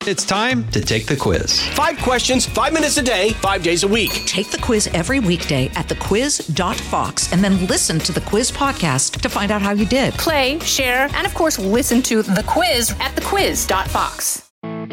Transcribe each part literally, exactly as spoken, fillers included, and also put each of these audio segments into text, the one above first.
It's time to take the quiz. Five questions, five minutes a day, five days a week. Take the quiz every weekday at the quiz dot fox and then listen to the quiz podcast to find out how you did. Play, share, and of course, listen to the quiz at the quiz dot fox.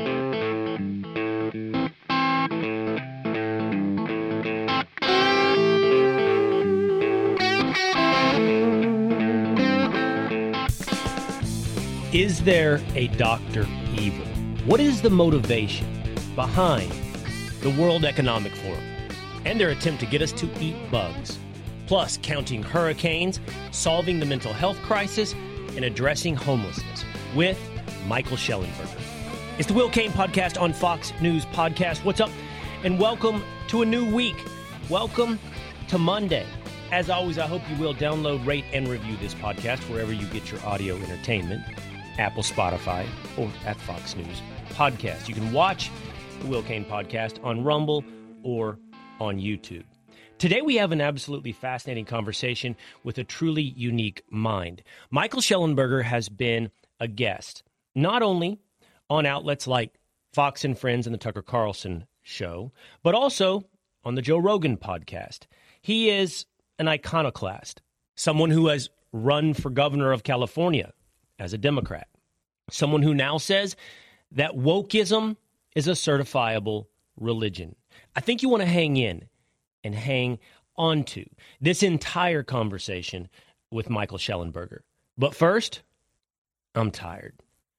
Is there a Doctor Evil? What is the motivation behind the World Economic Forum and their attempt to get us to eat bugs? Plus, counting hurricanes, solving the mental health crisis, and addressing homelessness with Michael Shellenberger. It's the Will Cain Podcast on Fox News Podcast. What's up? And welcome to a new week. Welcome to Monday. As always, I hope you will download, rate, and review this podcast wherever you get your audio entertainment. Apple, Spotify, or at Fox News Podcast. You can watch the Will Cain Podcast on Rumble or on YouTube. Today we have an absolutely fascinating conversation with a truly unique mind. Michael Shellenberger has been a guest, not only on outlets like Fox and Friends and the Tucker Carlson Show, but also on the Joe Rogan Podcast. He is an iconoclast, someone who has run for governor of California as a Democrat, someone who now says that wokeism is a certifiable religion. I think you want to hang in and hang on to this entire conversation with Michael Shellenberger. But first, I'm tired.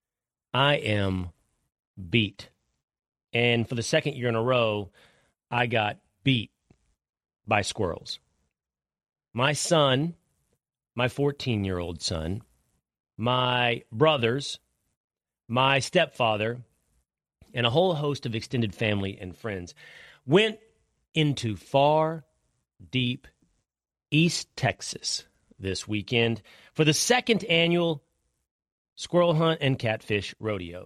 I am beat. And for the second year in a row, I got beat by squirrels. My son, my fourteen-year-old son, my brothers, my stepfather, and a whole host of extended family and friends went into far, deep East Texas this weekend for the second annual Squirrel Hunt and Catfish Rodeo.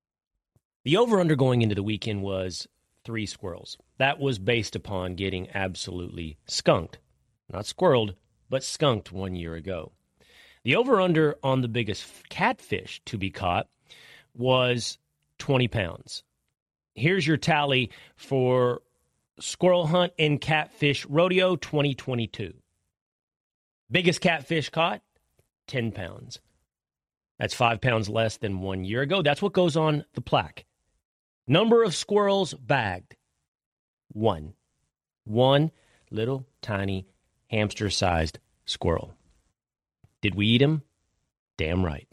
The over-under going into the weekend was three squirrels. That was based upon getting absolutely skunked. Not squirreled, but skunked one year ago. The over-under on the biggest catfish to be caught was twenty pounds. Here's your tally for Squirrel Hunt and Catfish Rodeo twenty twenty-two. Biggest catfish caught, ten pounds. That's five pounds less than one year ago. That's what goes on the plaque. Number of squirrels bagged, one. One little tiny hamster-sized squirrel. Did we eat him? Damn right.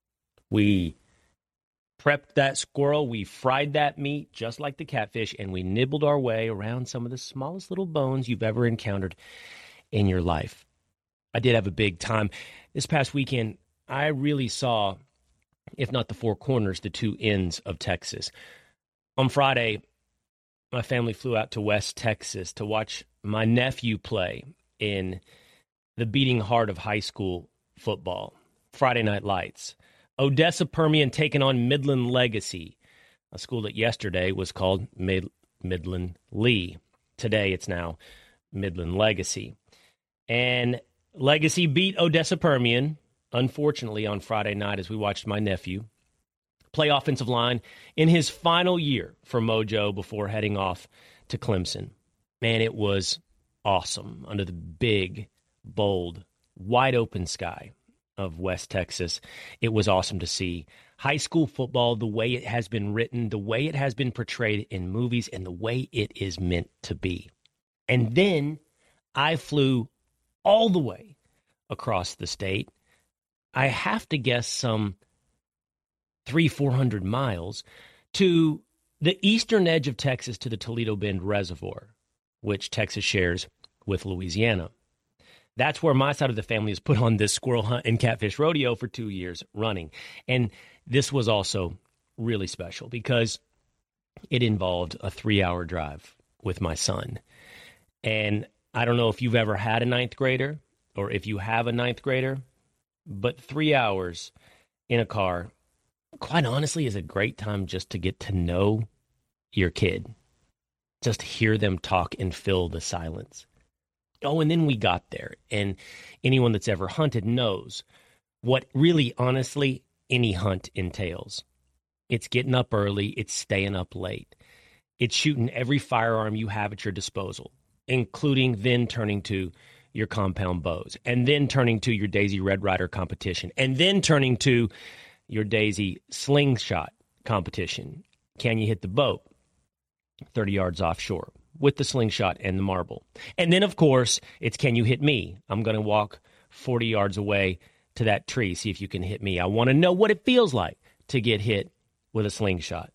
We prepped that squirrel, we fried that meat just like the catfish, and we nibbled our way around some of the smallest little bones you've ever encountered in your life. I did have a big time. This past weekend, I really saw, if not the four corners, the two ends of Texas. On Friday, my family flew out to West Texas to watch my nephew play in the beating heart of high school football. Friday Night Lights. Odessa Permian taking on Midland Legacy, a school that yesterday was called Mid- Midland Lee. Today it's now Midland Legacy. And Legacy beat Odessa Permian, unfortunately, on Friday night as we watched my nephew play offensive line in his final year for Mojo before heading off to Clemson. Man, it was awesome under the big, bold, wide open sky of West Texas. It was awesome to see high school football the way it has been written, the way it has been portrayed in movies, and the way it is meant to be. And then I flew all the way across the state. I have to guess some three, four hundred miles to the eastern edge of Texas to the Toledo Bend Reservoir, which Texas shares with Louisiana. That's where my side of the family has put on this Squirrel Hunt and Catfish Rodeo for two years running. And this was also really special because it involved a three-hour drive with my son. And I don't know if you've ever had a ninth grader or if you have a ninth grader, but three hours in a car, quite honestly, is a great time just to get to know your kid. Just hear them talk and fill the silence. Oh, and then we got there, and anyone that's ever hunted knows what really, honestly, any hunt entails. It's getting up early. It's staying up late. It's shooting every firearm you have at your disposal, including then turning to your compound bows, and then turning to your Daisy Red Ryder competition, and then turning to your Daisy slingshot competition. Can you hit the boat thirty yards offshore with the slingshot and the marble? And then, of course, it's can you hit me? I'm going to walk forty yards away to that tree, see if you can hit me. I want to know what it feels like to get hit with a slingshot.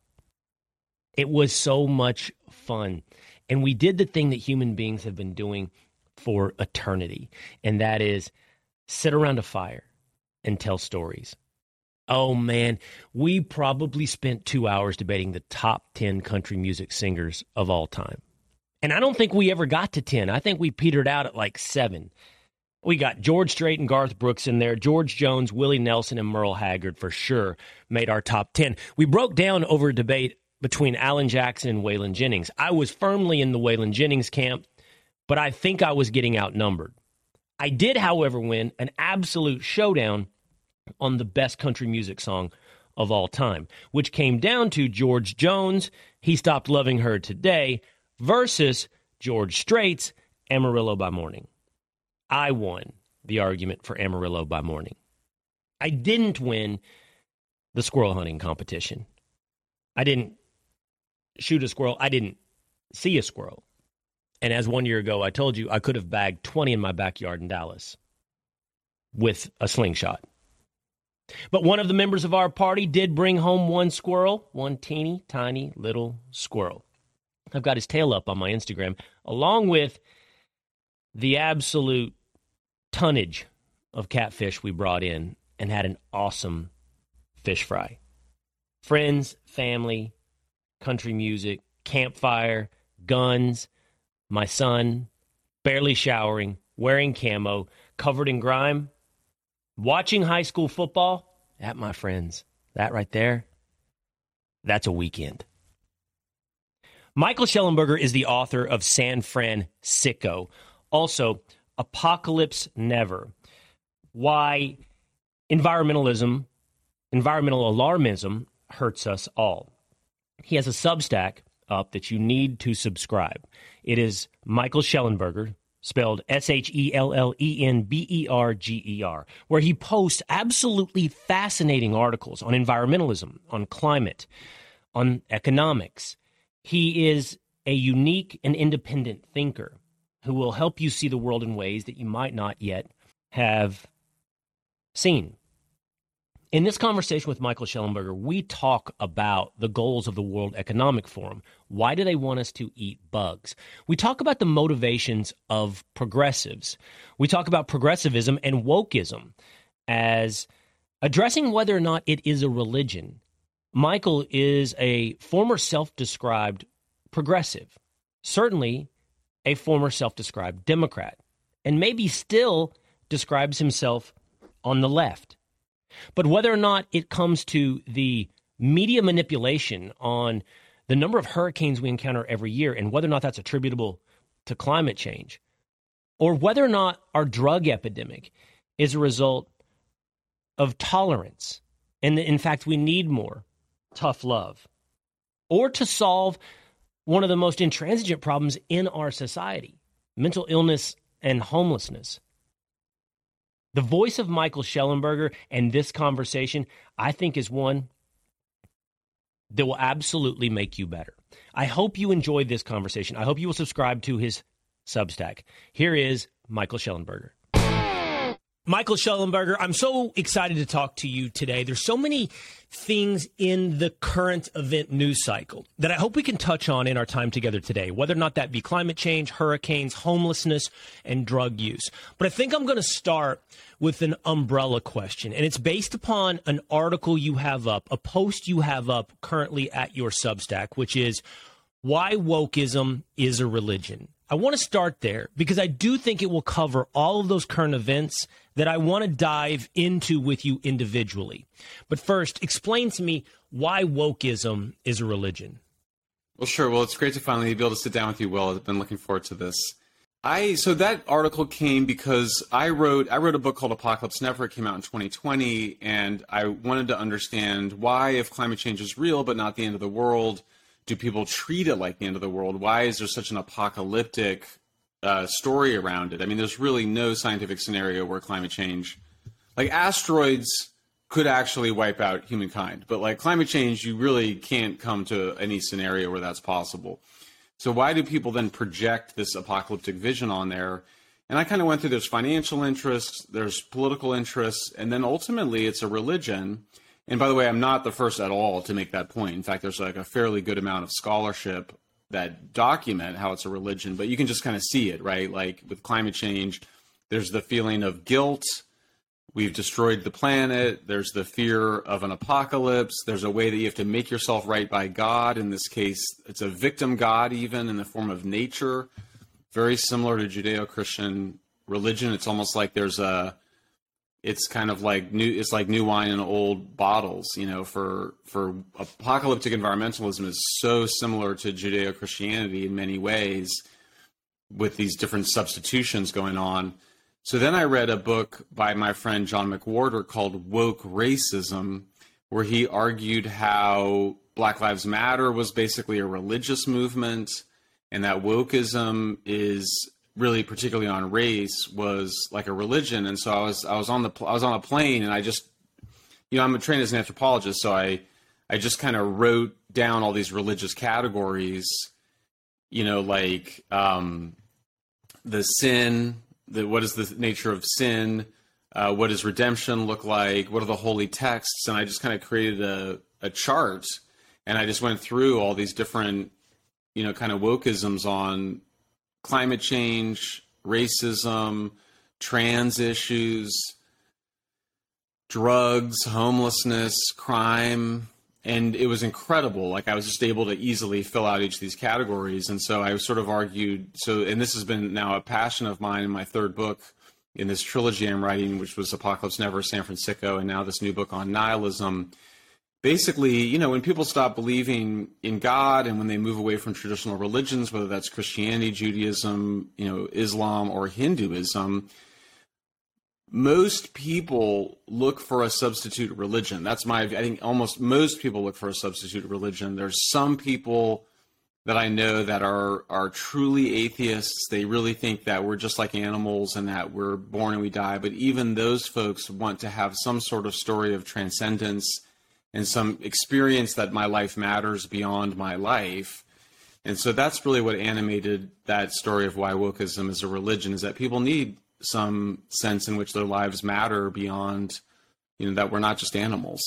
It was so much fun. And we did the thing that human beings have been doing for eternity, and that is sit around a fire and tell stories. Oh, man, we probably spent two hours debating the top ten country music singers of all time. And I don't think we ever got to ten. I think we petered out at like seven. We got George Strait and Garth Brooks in there. George Jones, Willie Nelson, and Merle Haggard for sure made our top ten. We broke down over a debate between Alan Jackson and Waylon Jennings. I was firmly in the Waylon Jennings camp, but I think I was getting outnumbered. I did, however, win an absolute showdown on the best country music song of all time, which came down to George Jones, He Stopped Loving Her Today, versus George Strait's Amarillo by Morning. I won the argument for Amarillo by Morning. I didn't win the squirrel hunting competition. I didn't shoot a squirrel. I didn't see a squirrel. And as one year ago I told you, I could have bagged twenty in my backyard in Dallas with a slingshot. But one of the members of our party did bring home one squirrel, one teeny tiny little squirrel. I've got his tail up on my Instagram, along with the absolute tonnage of catfish we brought in, and had an awesome fish fry. Friends, family, country music, campfire, guns, my son, barely showering, wearing camo, covered in grime, watching high school football. That, my friends, that right there, that's a weekend. Michael Shellenberger is the author of San Francisco. Also, Apocalypse Never. Why environmentalism, environmental alarmism hurts us all. He has a Substack up that you need to subscribe. It is Michael Shellenberger, spelled S H E L L E N B E R G E R, where he posts absolutely fascinating articles on environmentalism, on climate, on economics. He is a unique and independent thinker who will help you see the world in ways that you might not yet have seen. In this conversation with Michael Shellenberger, we talk about the goals of the World Economic Forum. Why do they want us to eat bugs? We talk about the motivations of progressives. We talk about progressivism and wokeism as addressing whether or not it is a religion. Michael is a former self-described progressive, certainly a former self-described Democrat, and maybe still describes himself on the left. But whether or not it comes to the media manipulation on the number of hurricanes we encounter every year and whether or not that's attributable to climate change, or whether or not our drug epidemic is a result of tolerance, and in fact we need more tough love, or to solve one of the most intransigent problems in our society, mental illness and homelessness. The voice of Michael Shellenberger and this conversation, I think, is one that will absolutely make you better. I hope you enjoyed this conversation. I hope you will subscribe to his Substack. Here is Michael Shellenberger. Michael Shellenberger, I'm so excited to talk to you today. There's so many things in the current event news cycle that I hope we can touch on in our time together today, whether or not that be climate change, hurricanes, homelessness, and drug use. But I think I'm going to start with an umbrella question, and it's based upon an article you have up, a post you have up currently at your Substack, which is Why Wokeism is a Religion. I want to start there because I do think it will cover all of those current events that I want to dive into with you individually. But first, explain to me why wokeism is a religion. Well, sure. Well, it's great to finally be able to sit down with you, Will. I've been looking forward to this. I so that article came because I wrote I wrote a book called Apocalypse Never. It came out in twenty twenty, and I wanted to understand why, if climate change is real but not the end of the world, do people treat it like the end of the world? Why is there such an apocalyptic uh, story around it? I mean, there's really no scientific scenario where climate change, like asteroids, could actually wipe out humankind, but like climate change, you really can't come to any scenario where that's possible. So why do people then project this apocalyptic vision on there? And I kind of went through, there's financial interests, there's political interests, and then ultimately it's a religion. And by the way, I'm not the first at all to make that point. In fact, there's like a fairly good amount of scholarship that document how it's a religion, but you can just kind of see it, right? Like with climate change, there's the feeling of guilt. We've destroyed the planet. There's the fear of an apocalypse. There's a way that you have to make yourself right by God. In this case, it's a victim God, even in the form of nature. Very similar to Judeo-Christian religion. It's almost like there's a, it's kind of like new, it's like new wine in old bottles, you know, for, for apocalyptic environmentalism is so similar to Judeo-Christianity in many ways with these different substitutions going on. So then I read a book by my friend John McWhorter called Woke Racism, where he argued how Black Lives Matter was basically a religious movement, and that wokeism is really, particularly on race, was like a religion. And so I was I was on the I was on a plane, and I just, you know, I'm trained as an anthropologist, so I I just kind of wrote down all these religious categories, you know, like um, the sin. The, what is the nature of sin? Uh, what does redemption look like? What are the holy texts? And I just kind of created a, a chart, and I just went through all these different, you know, kind of wokeisms on climate change, racism, trans issues, drugs, homelessness, crime. And it was incredible. Like I was just able to easily fill out each of these categories. And so I sort of argued, so, and this has been now a passion of mine in my third book in this trilogy I'm writing, which was Apocalypse Never, San Francisco, and now this new book on nihilism. Basically, you know, when people stop believing in God and when they move away from traditional religions, whether that's Christianity, Judaism, you know, Islam, or Hinduism, most people look for a substitute religion. That's my, I think almost most people look for a substitute religion. There's some people that I know that are, are truly atheists. They really think that we're just like animals and that we're born and we die. But even those folks want to have some sort of story of transcendence and some experience that my life matters beyond my life. And so that's really what animated that story of why wokeism is a religion, is that people need some sense in which their lives matter beyond, you know, that we're not just animals.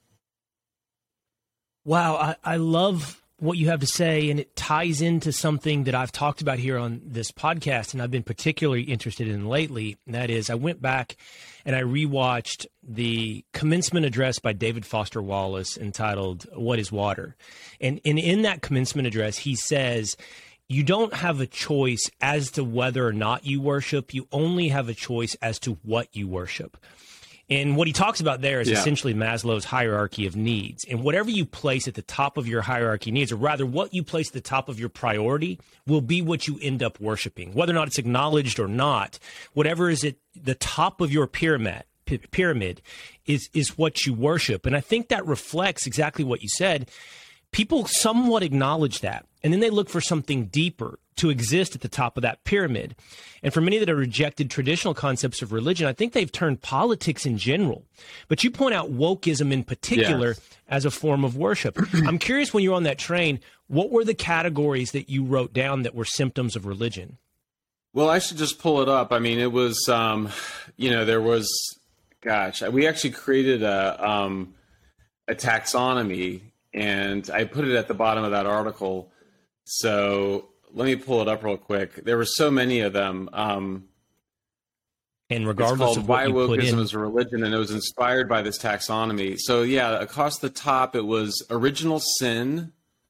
Wow, I, I love what you have to say, and it ties into something that I've talked about here on this podcast, and I've been particularly interested in lately, and that is I went back and I rewatched the commencement address by David Foster Wallace entitled What is Water? And, and in that commencement address, he says, you don't have a choice as to whether or not you worship. You only have a choice as to what you worship. And what he talks about there is yeah. essentially Maslow's hierarchy of needs. And whatever you place at the top of your hierarchy needs, or rather what you place at the top of your priority, will be what you end up worshiping. Whether or not it's acknowledged or not, whatever is at the top of your pyramid, p- pyramid is, is what you worship. And I think that reflects exactly what you said. People somewhat acknowledge that, and then they look for something deeper to exist at the top of that pyramid. And for many that have rejected traditional concepts of religion, I think they've turned politics in general. But you point out wokeism in particular yes. as a form of worship. I'm curious, when you were on that train, what were the categories that you wrote down that were symptoms of religion? Well, I should just pull it up. I mean, it was, um, you know, there was, gosh, we actually created a, um, a taxonomy, and I put it at the bottom of that article. So let me pull it up real quick. There were so many of them. Um, and regardless of what Why you put in, Wokeism is a Religion, and it was inspired by this taxonomy. So yeah, across the top, it was original sin.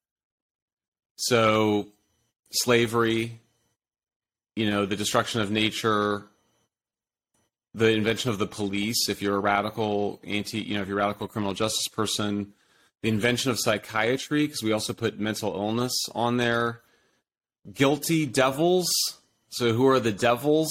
So slavery, you know, the destruction of nature, the invention of the police, if you're a radical anti, you know, if you're a radical criminal justice person, the invention of psychiatry, because we also put mental illness on there, guilty devils, So who are the devils?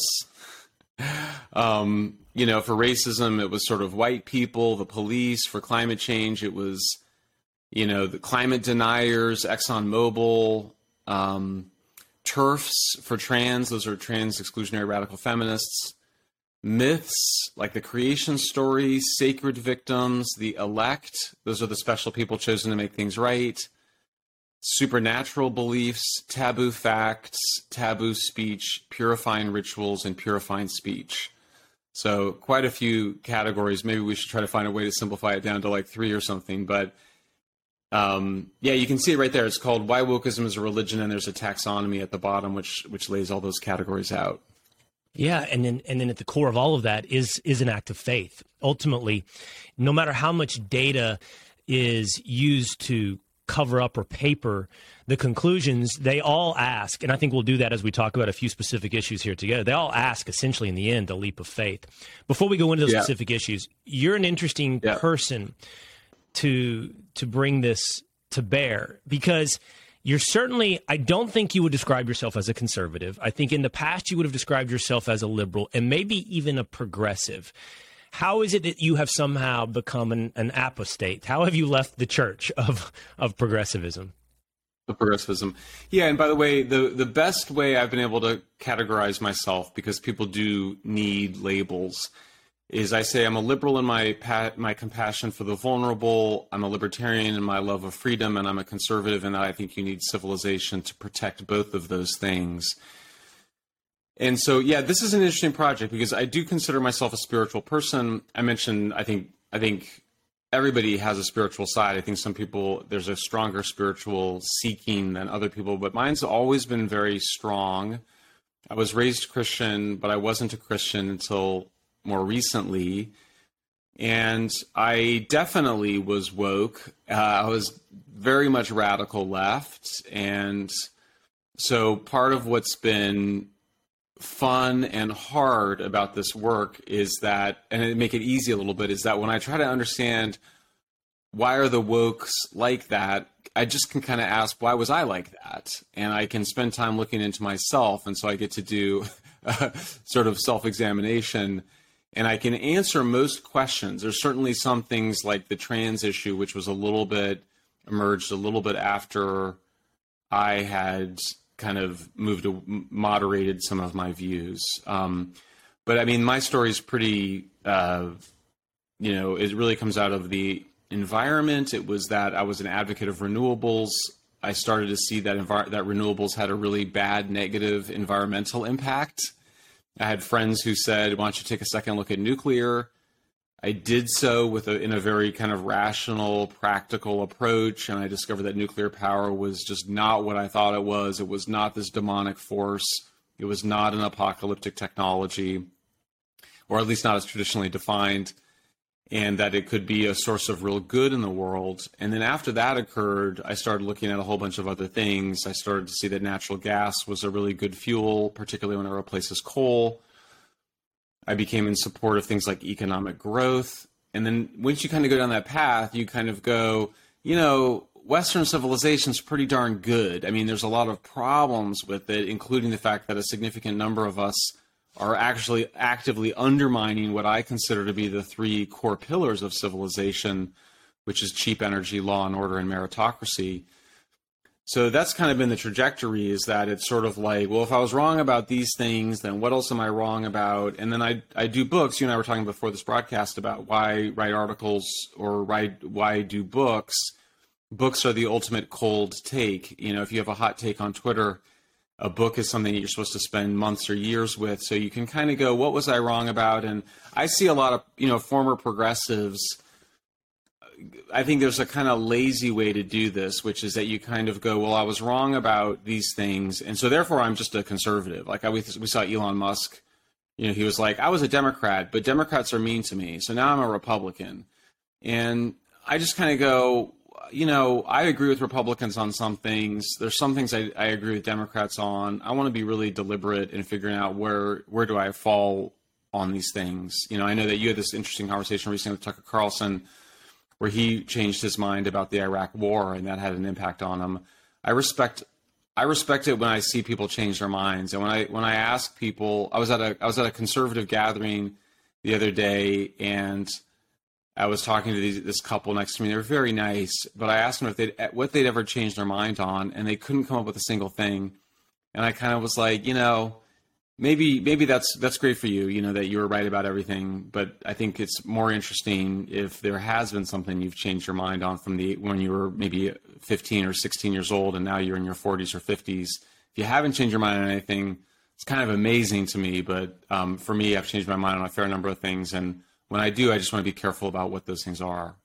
Um, you know, for racism, it was sort of white people, the police. For climate change, it was, you know, the climate deniers, ExxonMobil, um, TERFs for trans. Those are trans exclusionary radical feminists. Myths, like the creation story, sacred victims, the elect. Those are the special people chosen to make things right. Supernatural beliefs, taboo facts, taboo speech, purifying rituals, and purifying speech. So quite a few categories. Maybe we should try to find a way to simplify it down to like three or something. But um, yeah, you can see it right there. It's called Why Wokeism is a Religion, and there's a taxonomy at the bottom which which lays all those categories out. Yeah, and then and then at the core of all of that is is an act of faith. Ultimately, no matter how much data is used to cover up or paper the conclusions, they all ask, and I think we'll do that as we talk about a few specific issues here together. They all ask, essentially, in the end, a leap of faith. Before we go into those yeah. specific issues, you're an interesting yeah. person to to bring this to bear, because you're certainly, I don't think you would describe yourself as a conservative. I think in the past you would have described yourself as a liberal and maybe even a progressive. How is it that you have somehow become an, an apostate? How have you left the church of, of progressivism? Of progressivism. Yeah, and by the way, the, the best way I've been able to categorize myself, because people do need labels, is I say I'm a liberal in my my compassion for the vulnerable, I'm a libertarian in my love of freedom, and I'm a conservative in that I think you need civilization to protect both of those things. And so, yeah, this is an interesting project because I do consider myself a spiritual person. I mentioned, I think, I think everybody has a spiritual side. I think some people, there's a stronger spiritual seeking than other people, but mine's always been very strong. I was raised Christian, but I wasn't a Christian until more recently. And I definitely was woke. Uh, I was very much radical left. And so part of what's been fun and hard about this work is that, and it make it easy a little bit, is that when I try to understand why are the wokes like that, I just can kind of ask, why was I like that? And I can spend time looking into myself. And so I get to do sort of self-examination, and I can answer most questions. There's certainly some things like the trans issue, which was a little bit, emerged a little bit after I had kind of moved, to, moderated some of my views. Um, but I mean, my story is pretty, uh, you know, it really comes out of the environment. It was that I was an advocate of renewables. I started to see that envir- that renewables had a really bad negative environmental impact. I had friends who said, why don't you take a second look at nuclear? I did so with a, in a very kind of rational, practical approach, and I discovered that nuclear power was just not what I thought it was. It was not this demonic force. It was not an apocalyptic technology, or at least not as traditionally defined, and that it could be a source of real good in the world. And then after that occurred, I started looking at a whole bunch of other things. I started to see that natural gas was a really good fuel, particularly when it replaces coal. I became in support of things like economic growth. And then once you kind of go down that path, you kind of go, you know, Western civilization's pretty darn good. I mean, there's a lot of problems with it, including the fact that a significant number of us are actually actively undermining what I consider to be the three core pillars of civilization, which is cheap energy, law and order, and meritocracy. So that's kind of been the trajectory, is that it's sort of like, well, if I was wrong about these things, then what else am I wrong about? And then I I do books. You and I were talking before this broadcast about why write articles or write why do books. Books are the ultimate cold take. You know, if you have a hot take on Twitter, a book is something that you're supposed to spend months or years with. So you can kind of go, what was I wrong about? And I see a lot of, you know, former progressives. I think there's a kind of lazy way to do this, which is that you kind of go, well, I was wrong about these things, and so therefore I'm just a conservative. Like I, we, we saw Elon Musk, you know, he was like, I was a Democrat, but Democrats are mean to me, so now I'm a Republican. And I just kind of go, you know, I agree with Republicans on some things. There's some things I, I agree with Democrats on. I want to be really deliberate in figuring out where where do I fall on these things. You know, I know that you had this interesting conversation recently with Tucker Carlson, where he changed his mind about the Iraq war, and that had an impact on him. I respect I respect it when I see people change their minds. And when I when I ask people, I was at a I was at a conservative gathering the other day, and I was talking to these, this couple next to me. They were very nice, but I asked them if they'd what they'd ever changed their mind on, and they couldn't come up with a single thing. And I kind of was like, you know, maybe maybe that's that's great for you, you know, that you were right about everything. But I think it's more interesting if there has been something you've changed your mind on from the when you were maybe fifteen or sixteen years old, and now you're in your forties or fifties. If you haven't changed your mind on anything, it's kind of amazing to me. But um, for me, I've changed my mind on a fair number of things, and when I do, I just want to be careful about what those things are.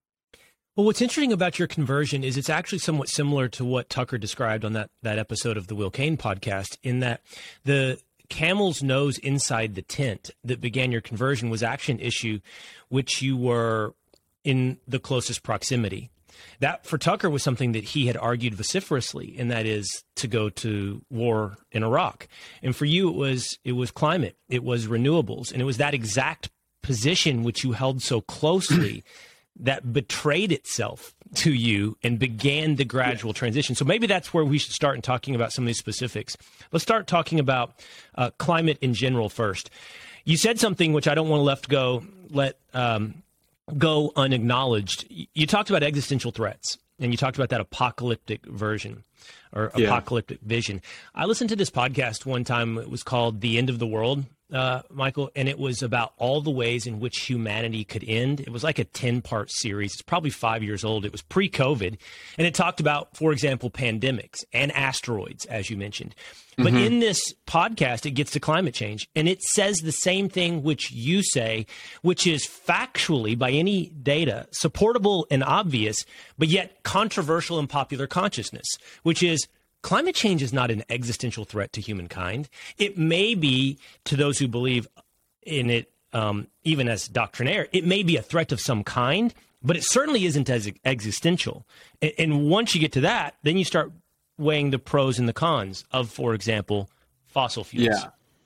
Well, what's interesting about your conversion is it's actually somewhat similar to what Tucker described on that, that episode of the Will Cain podcast, in that the camel's nose inside the tent that began your conversion was actually an issue which you were in the closest proximity. That, for Tucker, was something that he had argued vociferously, and that is to go to war in Iraq. And for you, it was it was climate, it was renewables, and it was that exact position which you held so closely that betrayed itself to you and began the gradual transition. So maybe that's where we should start in talking about some of these specifics. Let's start talking about uh, climate in general first. You said something which I don't want to let go, let um, go unacknowledged. You talked about existential threats, and you talked about that apocalyptic version or yeah. apocalyptic vision. I listened to this podcast one time. It was called The End of the World, uh, Michael, and it was about all the ways in which humanity could end. It was like a ten-part series. It's probably five years old. It was pre-COVID, and it talked about, for example, pandemics and asteroids, as you mentioned. But mm-hmm. in this podcast, it gets to climate change, and it says the same thing which you say, which is factually, by any data, supportable and obvious, but yet controversial in popular consciousness, which is climate change is not an existential threat to humankind. It may be, to those who believe in it, um, even as doctrinaire, it may be a threat of some kind, but it certainly isn't as existential. And, and once you get to that, then you start weighing the pros and the cons of, for example, fossil fuels. Yeah.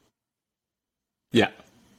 Yeah.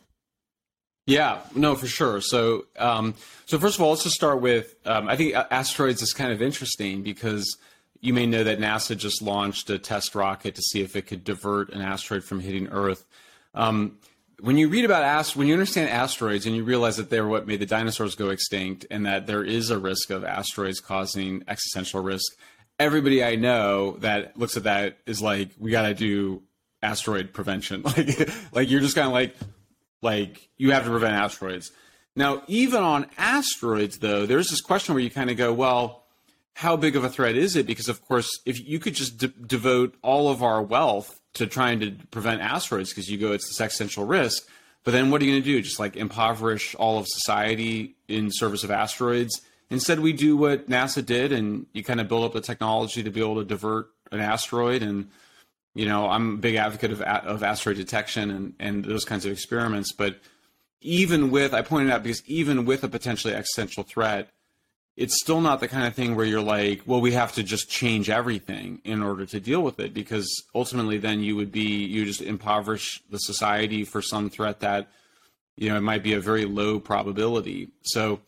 Yeah, no, for sure. So, um, so first of all, let's just start with, um, I think asteroids is kind of interesting because you may know that NASA just launched a test rocket to see if it could divert an asteroid from hitting Earth. Um, when you read about ast- when you understand asteroids and you realize that they're what made the dinosaurs go extinct and that there is a risk of asteroids causing existential risk, everybody I know that looks at that is like, we got to do asteroid prevention. Like, like you're just kind of like, like you have to prevent asteroids. Now, even on asteroids, though, there's this question where you kind of go, well, how big of a threat is it? Because, of course, if you could just de- devote all of our wealth to trying to prevent asteroids, because you go, it's this existential risk, but then what are you going to do? Just like impoverish all of society in service of asteroids? Instead, we do what NASA did, and you kind of build up the technology to be able to divert an asteroid. And, you know, I'm a big advocate of, of asteroid detection and, and those kinds of experiments. But even with, I pointed out, because even with a potentially existential threat, it's still not the kind of thing where you're like, well, we have to just change everything in order to deal with it, because ultimately then you would be, you just impoverish the society for some threat that, you know, it might be a very low probability. So,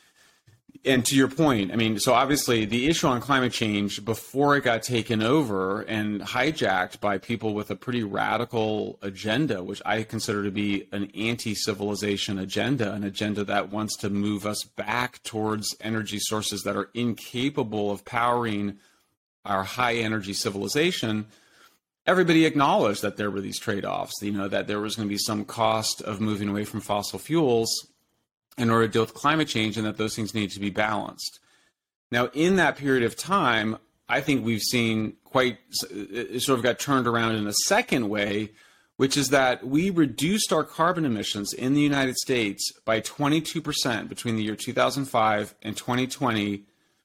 and to your point, I mean, so obviously the issue on climate change, before it got taken over and hijacked by people with a pretty radical agenda, which I consider to be an anti-civilization agenda, an agenda that wants to move us back towards energy sources that are incapable of powering our high energy civilization, everybody acknowledged that there were these trade-offs, you know, that there was going to be some cost of moving away from fossil fuels in order to deal with climate change, and that those things need to be balanced. Now, in that period of time, I think we've seen quite, it sort of got turned around in a second way, which is that we reduced our carbon emissions in the United States by twenty-two percent between the year two thousand five and twenty twenty,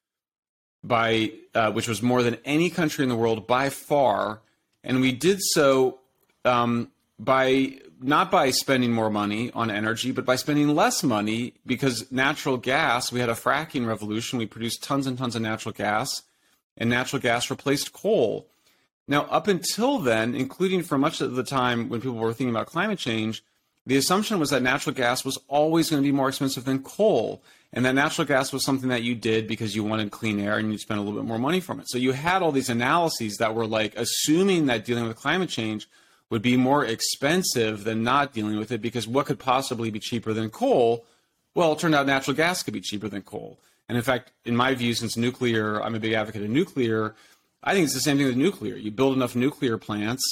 by uh, which was more than any country in the world by far. And we did so um, by not by spending more money on energy, but by spending less money, because natural gas, we had a fracking revolution. We produced tons and tons of natural gas, and natural gas replaced coal. Now, up until then, including for much of the time when people were thinking about climate change, the assumption was that natural gas was always going to be more expensive than coal, and that natural gas was something that you did because you wanted clean air and you'd spend a little bit more money from it. So you had all these analyses that were like assuming that dealing with climate change would be more expensive than not dealing with it, because what could possibly be cheaper than coal? Well, it turned out natural gas could be cheaper than coal. And in fact, in my view, since nuclear, I'm a big advocate of nuclear, I think it's the same thing with nuclear. You build enough nuclear plants,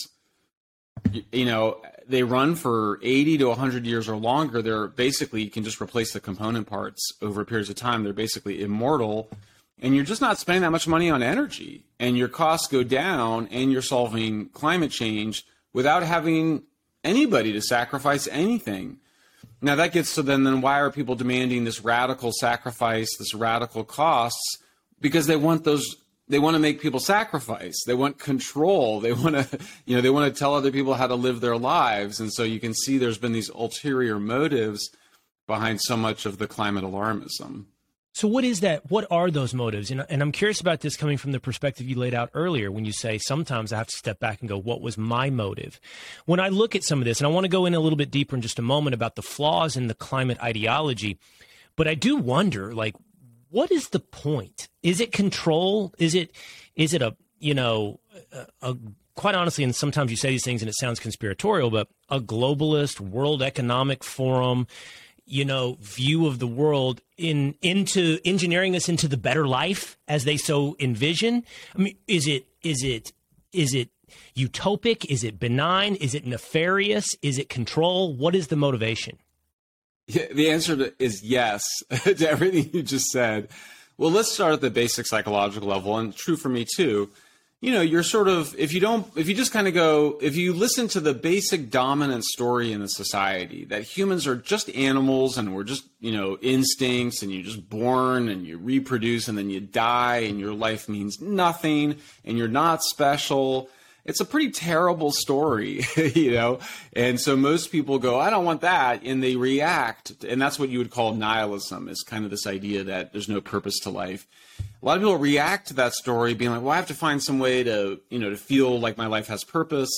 you, you know, they run for eighty to one hundred years or longer. They're basically, you can just replace the component parts over periods of time. They're basically immortal. And you're just not spending that much money on energy. And your costs go down, and you're solving climate change without having anybody to sacrifice anything. Now that gets to then, then why are people demanding this radical sacrifice, this radical costs? Because they want those, they want to make people sacrifice. They want control. They want to, you know, they want to tell other people how to live their lives. And so you can see there's been these ulterior motives behind so much of the climate alarmism. So what is that? What are those motives? And, and I'm curious about this coming from the perspective you laid out earlier when you say sometimes I have to step back and go, what was my motive? When I look at some of this, and I want to go in a little bit deeper in just a moment about the flaws in the climate ideology, but I do wonder, like, what is the point? Is it control? Is it, is it a, you know, a, a quite honestly, and sometimes you say these things and it sounds conspiratorial, but a globalist World Economic Forum, you know, view of the world in into engineering us into the better life as they so envision? I mean, is it is it is it utopic? Is it benign? Is it nefarious? Is it control? What is the motivation? Yeah, the answer to, is yes to everything you just said. Well, let's start at the basic psychological level, and true for me too. You know, you're sort of, if you don't, if you just kind of go, if you listen to the basic dominant story in the society that humans are just animals and we're just, you know, instincts, and you're just born and you reproduce and then you die and your life means nothing and you're not special. It's a pretty terrible story, you know? And so most people go, I don't want that. And they react. And that's what you would call nihilism, is kind of this idea that there's no purpose to life. A lot of people react to that story being like, well, I have to find some way to, you know, to feel like my life has purpose.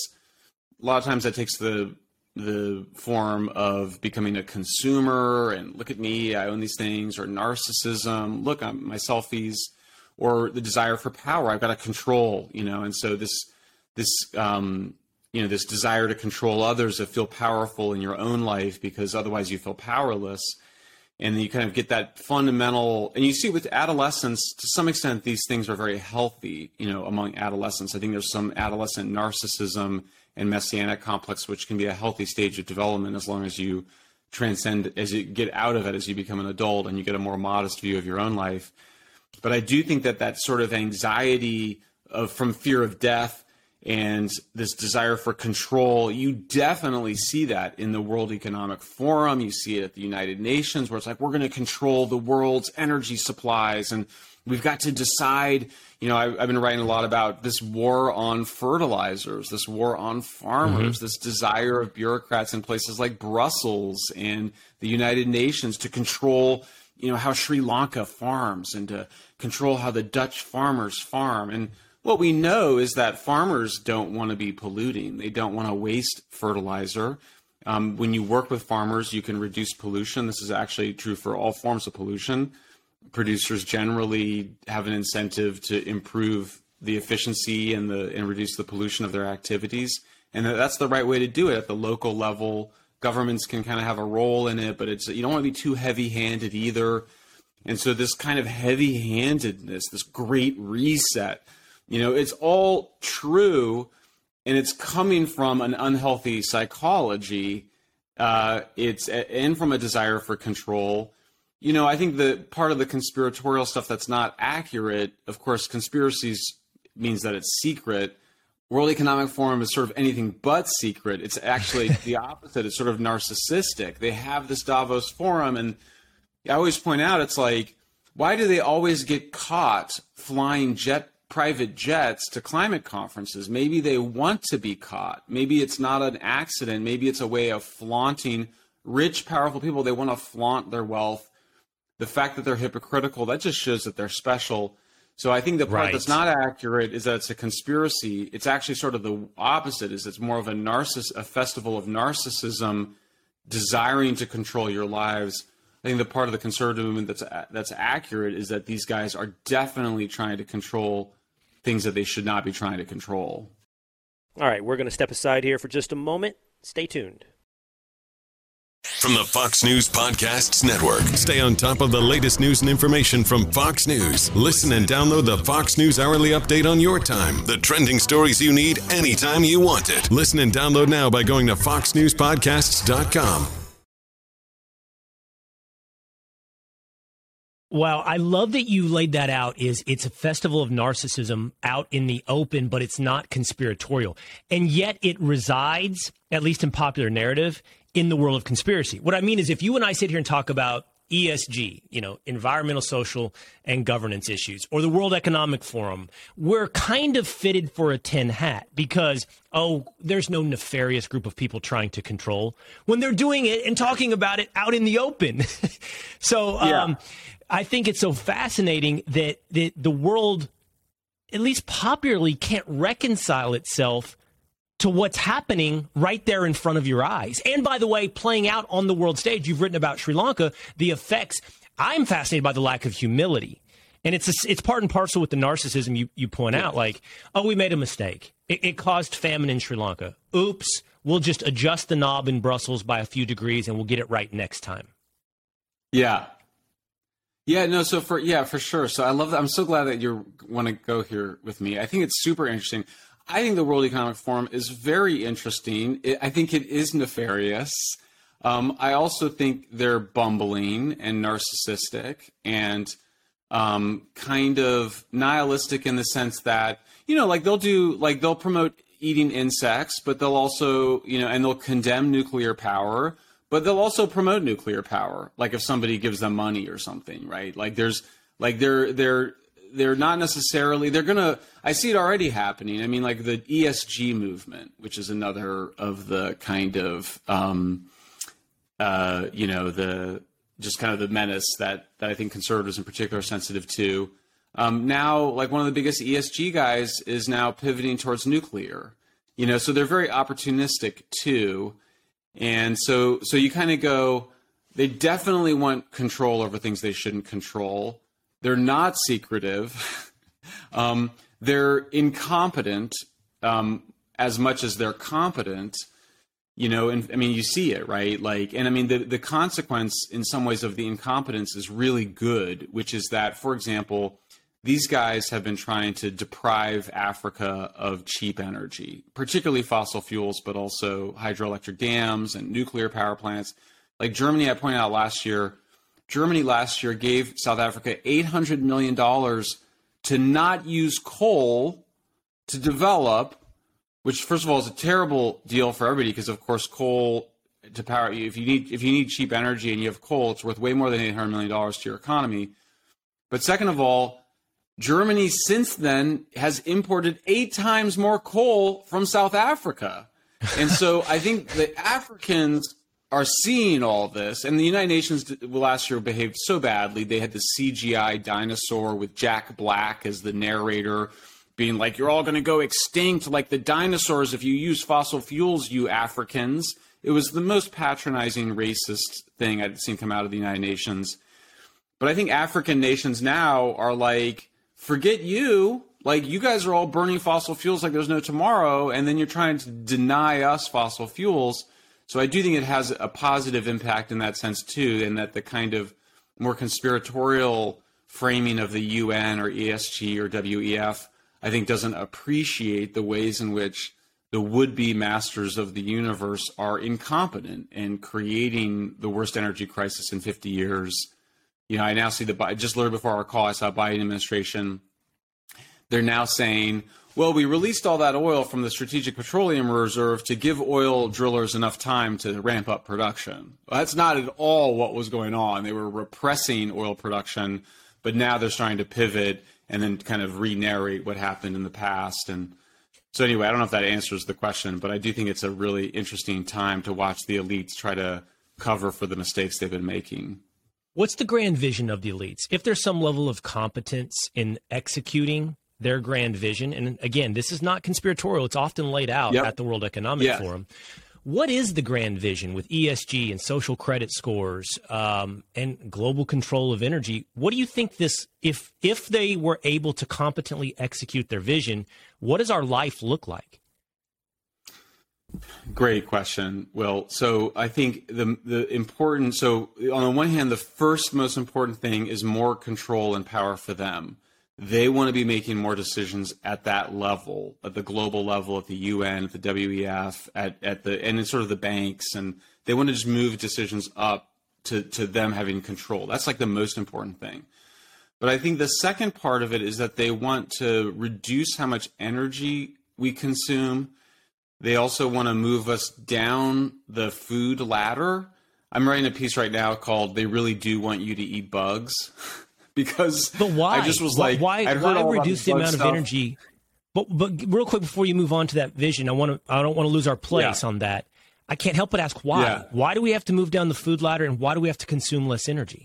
A lot of times that takes the the form of becoming a consumer and look at me, I own these things, or narcissism, look, I'm my selfies, or the desire for power. I've got to control, you know, and so this this um, you know, this desire to control others, to feel powerful in your own life, because otherwise you feel powerless. And you kind of get that fundamental, and you see with adolescents, to some extent, these things are very healthy, you know, among adolescents. I think there's some adolescent narcissism and messianic complex, which can be a healthy stage of development as long as you transcend, as you get out of it, as you become an adult and you get a more modest view of your own life. But I do think that that sort of anxiety of from fear of death and this desire for control, you definitely see that in the World Economic Forum. You see it at the United Nations, where it's like, we're going to control the world's energy supplies, and we've got to decide. You know, I, I've been writing a lot about this war on fertilizers, this war on farmers, mm-hmm. this desire of bureaucrats in places like Brussels and the United Nations to control, you know, how Sri Lanka farms and to control how the Dutch farmers farm. And what we know is that farmers don't want to be polluting. They don't want to waste fertilizer. Um, when you work with farmers, you can reduce pollution. This is actually true for all forms of pollution. Producers generally have an incentive to improve the efficiency and the and reduce the pollution of their activities. And that's the right way to do it at the local level. Governments can kind of have a role in it, but it's you don't want to be too heavy-handed either. And so this kind of heavy-handedness, this great reset, you know, it's all true, and it's coming from an unhealthy psychology. Uh, it's and from a desire for control. You know, I think the part of the conspiratorial stuff that's not accurate, of course, conspiracies means that it's secret. World Economic Forum is sort of anything but secret. It's actually the opposite. It's sort of narcissistic. They have this Davos Forum, and I always point out, it's like, why do they always get caught flying jet private jets to climate conferences? Maybe they want to be caught. Maybe it's not an accident. Maybe it's a way of flaunting. Rich, powerful people, they want to flaunt their wealth. The fact that they're hypocritical, that just shows that they're special. So I think the part right. that's not accurate is that it's a conspiracy. It's actually sort of the opposite, is it's more of a narciss, a festival of narcissism desiring to control your lives. I think the part of the conservative movement that's that's accurate is that these guys are definitely trying to control things that they should not be trying to control. All right, we're going to step aside here for just a moment. Stay tuned. From the Fox News Podcasts Network. Stay on top of the latest news and information from Fox News. Listen and download the Fox News Hourly Update on your time. The trending stories you need anytime you want it. Listen and download now by going to fox news podcasts dot com. Wow, I love that you laid that out. Is it's a festival of narcissism out in the open, but it's not conspiratorial. And yet it resides, at least in popular narrative, in the world of conspiracy. What I mean is if you and I sit here and talk about E S G, you know, environmental, social, and governance issues, or the World Economic Forum, we're kind of fitted for a tin hat because, oh, there's no nefarious group of people trying to control when they're doing it and talking about it out in the open. so yeah. um, I think it's so fascinating that, that the world, at least popularly, can't reconcile itself to what's happening right there in front of your eyes. And by the way, playing out on the world stage, you've written about Sri Lanka, the effects. I'm fascinated by the lack of humility. And it's a, it's part and parcel with the narcissism you, you point out, like, oh, we made a mistake. It, it caused famine in Sri Lanka. Oops, we'll just adjust the knob in Brussels by a few degrees and we'll get it right next time. Yeah. Yeah, no, so for, yeah, for sure. So I love that. I'm so glad that you want to go here with me. I think it's super interesting. I think the World Economic Forum is very interesting. It, I think it is nefarious. Um, I also think they're bumbling and narcissistic and um, kind of nihilistic in the sense that, you know, like they'll do, like they'll promote eating insects, but they'll also, you know, and they'll condemn nuclear power, but they'll also promote nuclear power. Like if somebody gives them money or something, right? Like there's, like they're, they're, they're not necessarily, they're going to, I see it already happening. I mean, like the E S G movement, which is another of the kind of, um, uh, you know, the, just kind of the menace that, that I think conservatives in particular are sensitive to. Um, now, like one of the biggest E S G guys is now pivoting towards nuclear, you know, so they're very opportunistic too. And so, so you kind of go, they definitely want control over things they shouldn't control. They're not secretive. um, they're incompetent um, as much as they're competent, you know, and I mean, you see it, right? Like, and I mean, the, the consequence in some ways of the incompetence is really good, which is that, for example, these guys have been trying to deprive Africa of cheap energy, particularly fossil fuels, but also hydroelectric dams and nuclear power plants. Like Germany, I pointed out last year, Germany last year gave South Africa eight hundred million dollars to not use coal to develop, which first of all is a terrible deal for everybody because of course coal to power, if you need if you need cheap energy and you have coal, it's worth way more than eight hundred million dollars to your economy. But second of all, Germany since then has imported eight times more coal from South Africa. And so I think the Africans are seeing all this, and the United Nations last year behaved so badly. They had the C G I dinosaur with Jack Black as the narrator being like, you're all going to go extinct like the dinosaurs if you use fossil fuels, you Africans. It was the most patronizing, racist thing I'd seen come out of the United Nations. But I think African nations now are like, forget you. Like, you guys are all burning fossil fuels like there's no tomorrow, and then you're trying to deny us fossil fuels. So I do think it has a positive impact in that sense, too, and that the kind of more conspiratorial framing of the U N or E S G or W E F, I think, doesn't appreciate the ways in which the would-be masters of the universe are incompetent in creating the worst energy crisis in fifty years. You know, I now see the, I just learned before our call, I saw Biden administration, they're now saying, well, we released all that oil from the Strategic Petroleum Reserve to give oil drillers enough time to ramp up production. Well, that's not at all what was going on. They were repressing oil production, but now they're starting to pivot and then kind of re-narrate what happened in the past. And so anyway, I don't know if that answers the question, but I do think it's a really interesting time to watch the elites try to cover for the mistakes they've been making. What's the grand vision of the elites? If there's some level of competence in executing their grand vision, and again, this is not conspiratorial, it's often laid out yep. at the World Economic yeah. Forum. What is the grand vision with E S G and social credit scores um, and global control of energy? What do you think this, if if they were able to competently execute their vision, what does our life look like? Great question, Will. So I think the the important, so on the one hand, the first most important thing is more control and power for them. They want to be making more decisions at that level, at the global level, at the U N, at the W E F, at, at the, and in sort of the banks. And they want to just move decisions up to, to them having control. That's like the most important thing. But I think the second part of it is that they want to reduce how much energy we consume. They also want to move us down the food ladder. I'm writing a piece right now called "They Really Do Want You to Eat Bugs," because but why? I just was like, why? I'd heard why all reduce the bug amount stuff. of energy? But but real quick before you move on to that vision, I want to I don't want to lose our place Yeah. on that. I can't help but ask why. Yeah. Why do we have to move down the food ladder, and why do we have to consume less energy?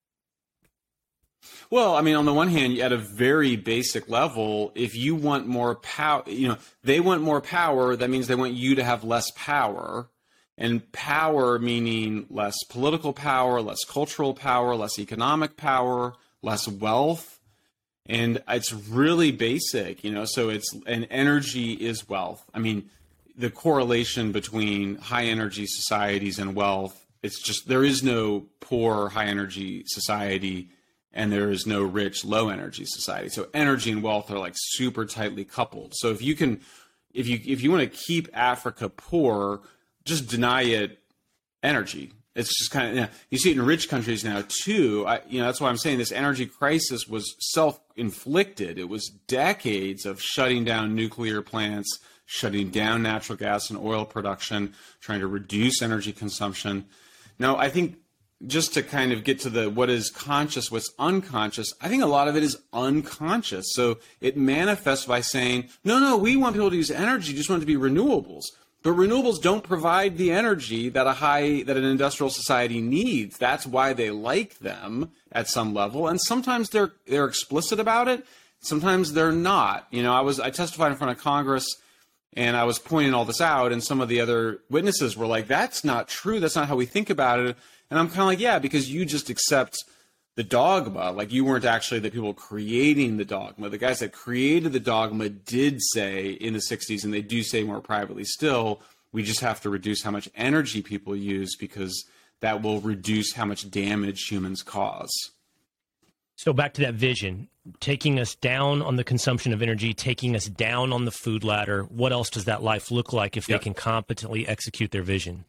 Well, I mean, on the one hand, at a very basic level, if you want more power, you know, they want more power. That means they want you to have less power. And power meaning less political power, less cultural power, less economic power, less wealth. And it's really basic, you know, so it's, and energy is wealth. I mean, the correlation between high energy societies and wealth, it's just, there is no poor high energy society and there is no rich low energy society. So energy and wealth are like super tightly coupled. So if you can, if you, if you want to keep Africa poor, just deny it energy. It's just kind of, you know, you see it in rich countries now too. I, you know, that's why I'm saying this energy crisis was self-inflicted. It was decades of shutting down nuclear plants, shutting down natural gas and oil production, trying to reduce energy consumption. Now, I think just to kind of get to the what is conscious, what's unconscious, I think a lot of it is unconscious. So it manifests by saying, no, no, we want people to use energy, just want it to be renewables. But renewables don't provide the energy that a high, that an industrial society needs. That's why they like them at some level. And sometimes they're they're explicit about it. Sometimes they're not. You know, I was I testified in front of Congress and I was pointing all this out, and some of the other witnesses were like, that's not true. That's not how we think about it. And I'm kind of like, yeah, because you just accept the dogma. Like, you weren't actually the people creating the dogma. The guys that created the dogma did say in the sixties, and they do say more privately still, we just have to reduce how much energy people use because that will reduce how much damage humans cause. So back to that vision, taking us down on the consumption of energy, taking us down on the food ladder. What else does that life look like if Yep. they can competently execute their vision?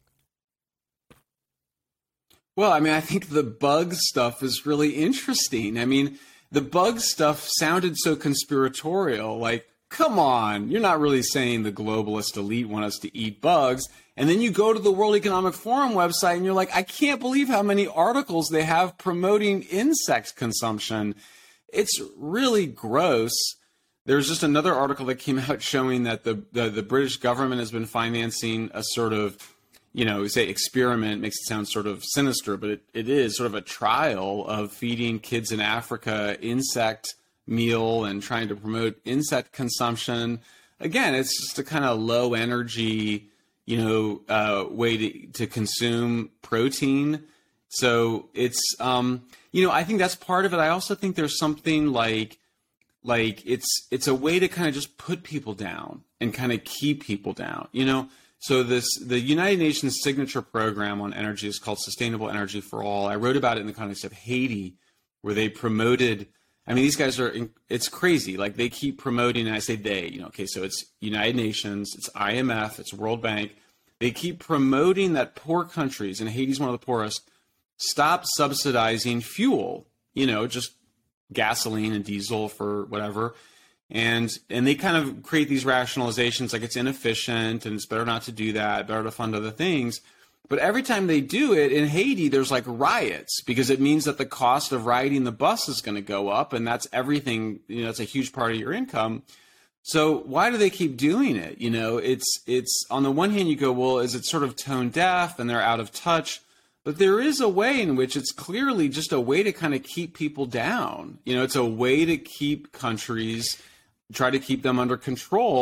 Well, I mean, I think the bug stuff is really interesting. I mean, the bug stuff sounded so conspiratorial. Like, come on, you're not really saying the globalist elite want us to eat bugs. And then you go to the World Economic Forum website and you're like, I can't believe how many articles they have promoting insect consumption. It's really gross. There's just another article that came out showing that the, the, the British government has been financing a sort of, you know, say experiment, makes it sound sort of sinister, but it, it is sort of a trial of feeding kids in Africa insect meal and trying to promote insect consumption. Again, it's just a kind of low energy, you know, uh, way to, to consume protein. So it's, um, you know, I think that's part of it. I also think there's something like, like it's, it's a way to kind of just put people down and kind of keep people down, you know? So this, the United Nations signature program on energy is called Sustainable Energy for All. I wrote about it in the context of Haiti, where they promoted, I mean, these guys are, it's crazy. Like, they keep promoting, and I say they, you know, okay, so it's United Nations, it's I M F, it's World Bank. They keep promoting that poor countries, and Haiti's one of the poorest, stop subsidizing fuel, you know, just gasoline and diesel for whatever. And and they kind of create these rationalizations like it's inefficient and it's better not to do that, better to fund other things. But every time they do it in Haiti, there's like riots because it means that the cost of riding the bus is going to go up, and that's everything, you know, it's a huge part of your income. So why do they keep doing it? You know, it's it's on the one hand you go, well, is it sort of tone deaf and they're out of touch? But there is a way in which it's clearly just a way to kind of keep people down. You know, it's a way to keep countries, try to keep them under control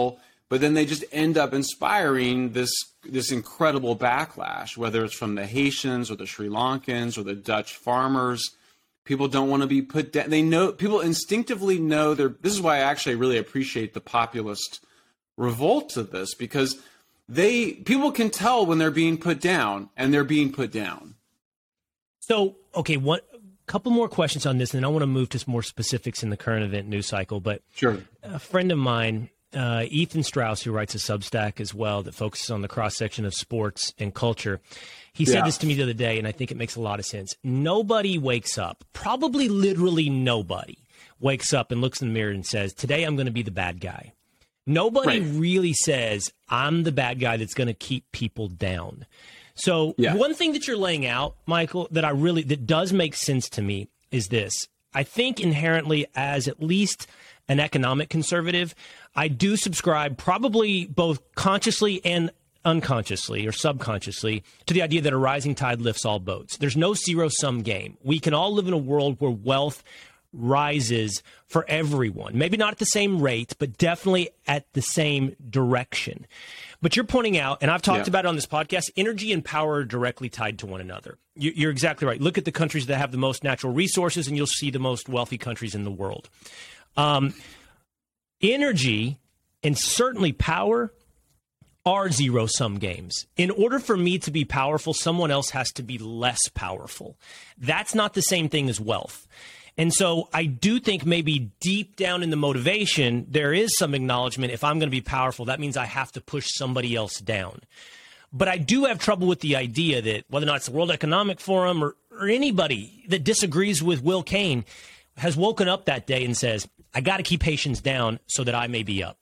but then they just end up inspiring this this incredible backlash, whether it's from the Haitians or the Sri Lankans or the Dutch farmers. People don't want to be put down. They know, people instinctively know they're, this is why I actually really appreciate the populist revolt to this, because they, people can tell when they're being put down, and they're being put down. So, okay, one couple more questions on this, and then I want to move to some more specifics in the current event news cycle. But sure. A friend of mine, uh, Ethan Strauss, who writes a Substack as well that focuses on the cross-section of sports and culture, he said yeah. this to me the other day, and I think it makes a lot of sense. Nobody wakes up, probably literally nobody, wakes up and looks in the mirror and says, today I'm going to be the bad guy. Nobody right. really says, I'm the bad guy that's going to keep people down. So yeah. one thing that you're laying out, Michael, that I really, that does make sense to me is this. I think inherently, as at least an economic conservative, I do subscribe probably both consciously and unconsciously or subconsciously to the idea that a rising tide lifts all boats. There's no zero-sum game. We can all live in a world where wealth rises for everyone. Maybe not at the same rate, but definitely at the same direction. But you're pointing out, and I've talked yeah. about it on this podcast, energy and power are directly tied to one another. You're exactly right. Look at the countries that have the most natural resources, and you'll see the most wealthy countries in the world. Um, energy and certainly power are zero-sum games. In order for me to be powerful, someone else has to be less powerful. That's not the same thing as wealth. And so I do think maybe deep down in the motivation, there is some acknowledgement, if I'm going to be powerful, that means I have to push somebody else down. But I do have trouble with the idea that whether or not it's the World Economic Forum or, or anybody that disagrees with Will Cain has woken up that day and says, I got to keep Haitians down so that I may be up.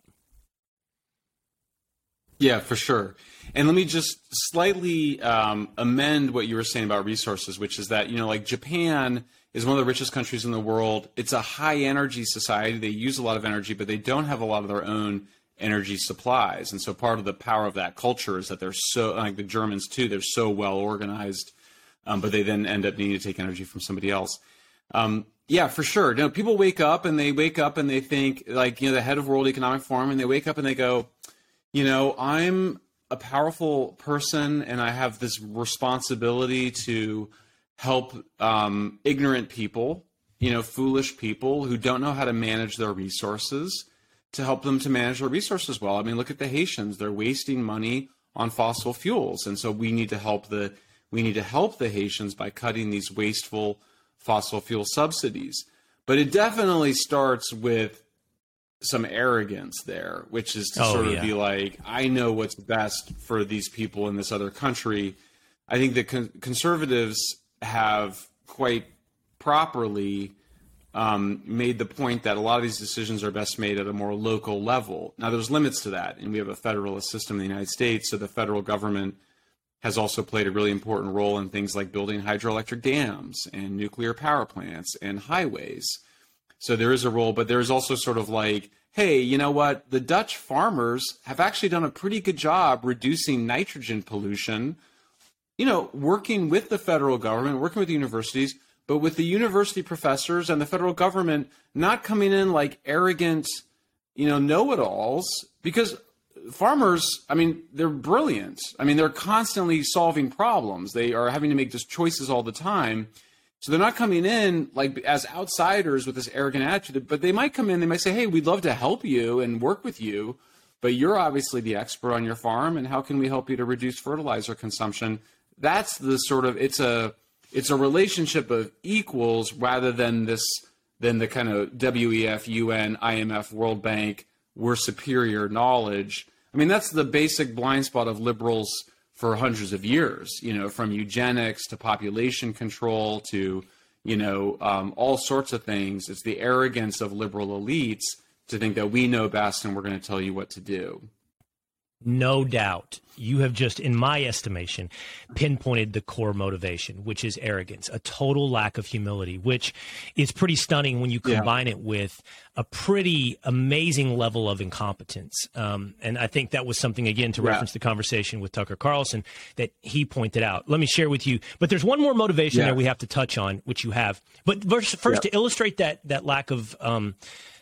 Yeah, for sure. And let me just slightly um, amend what you were saying about resources, which is that, you know, like Japan is one of the richest countries in the world. It's a high energy society. They use a lot of energy, but they don't have a lot of their own energy supplies. And so part of the power of that culture is that they're so, like the Germans too, they're so well organized, um, but they then end up needing to take energy from somebody else. Um, yeah, for sure. You know, people wake up and they wake up and they think, like, you know, the head of World Economic Forum, and they wake up and they go, you know, I'm a powerful person and I have this responsibility to help um, ignorant people, you know, foolish people who don't know how to manage their resources, to help them to manage their resources well. I mean, look at the Haitians. They're wasting money on fossil fuels. And so we need to help the we need to help the Haitians by cutting these wasteful fossil fuel subsidies. But it definitely starts with some arrogance there, which is to oh, sort of yeah. be like, I know what's best for these people in this other country. I think that con- conservatives have quite properly um, made the point that a lot of these decisions are best made at a more local level. Now, there's limits to that, and we have a federalist system in the United States, so the federal government has also played a really important role in things like building hydroelectric dams and nuclear power plants and highways. So there is a role, but there's also sort of like, hey, you know what? The Dutch farmers have actually done a pretty good job reducing nitrogen pollution, you know, working with the federal government, working with the universities, but with the university professors and the federal government not coming in like arrogant, you know, know-it-alls, because farmers, I mean, they're brilliant. I mean, they're constantly solving problems. They are having to make just choices all the time. So they're not coming in like as outsiders with this arrogant attitude, but they might come in, they might say, hey, we'd love to help you and work with you, but you're obviously the expert on your farm, and how can we help you to reduce fertilizer consumption? That's the sort of, it's a it's a relationship of equals rather than this, than the kind of W E F, U N, I M F, World Bank, we're superior knowledge. I mean, that's the basic blind spot of liberals for hundreds of years, you know, from eugenics to population control to, you know, um, all sorts of things. It's the arrogance of liberal elites to think that we know best and we're going to tell you what to do. No doubt. You have just, in my estimation, pinpointed the core motivation, which is arrogance, a total lack of humility, which is pretty stunning when you combine yeah. it with a pretty amazing level of incompetence. Um, and I think that was something, again, to yeah. reference the conversation with Tucker Carlson that he pointed out. Let me share with you. But there's one more motivation yeah. there we have to touch on, which you have. But first, first yeah. to illustrate that that lack of um,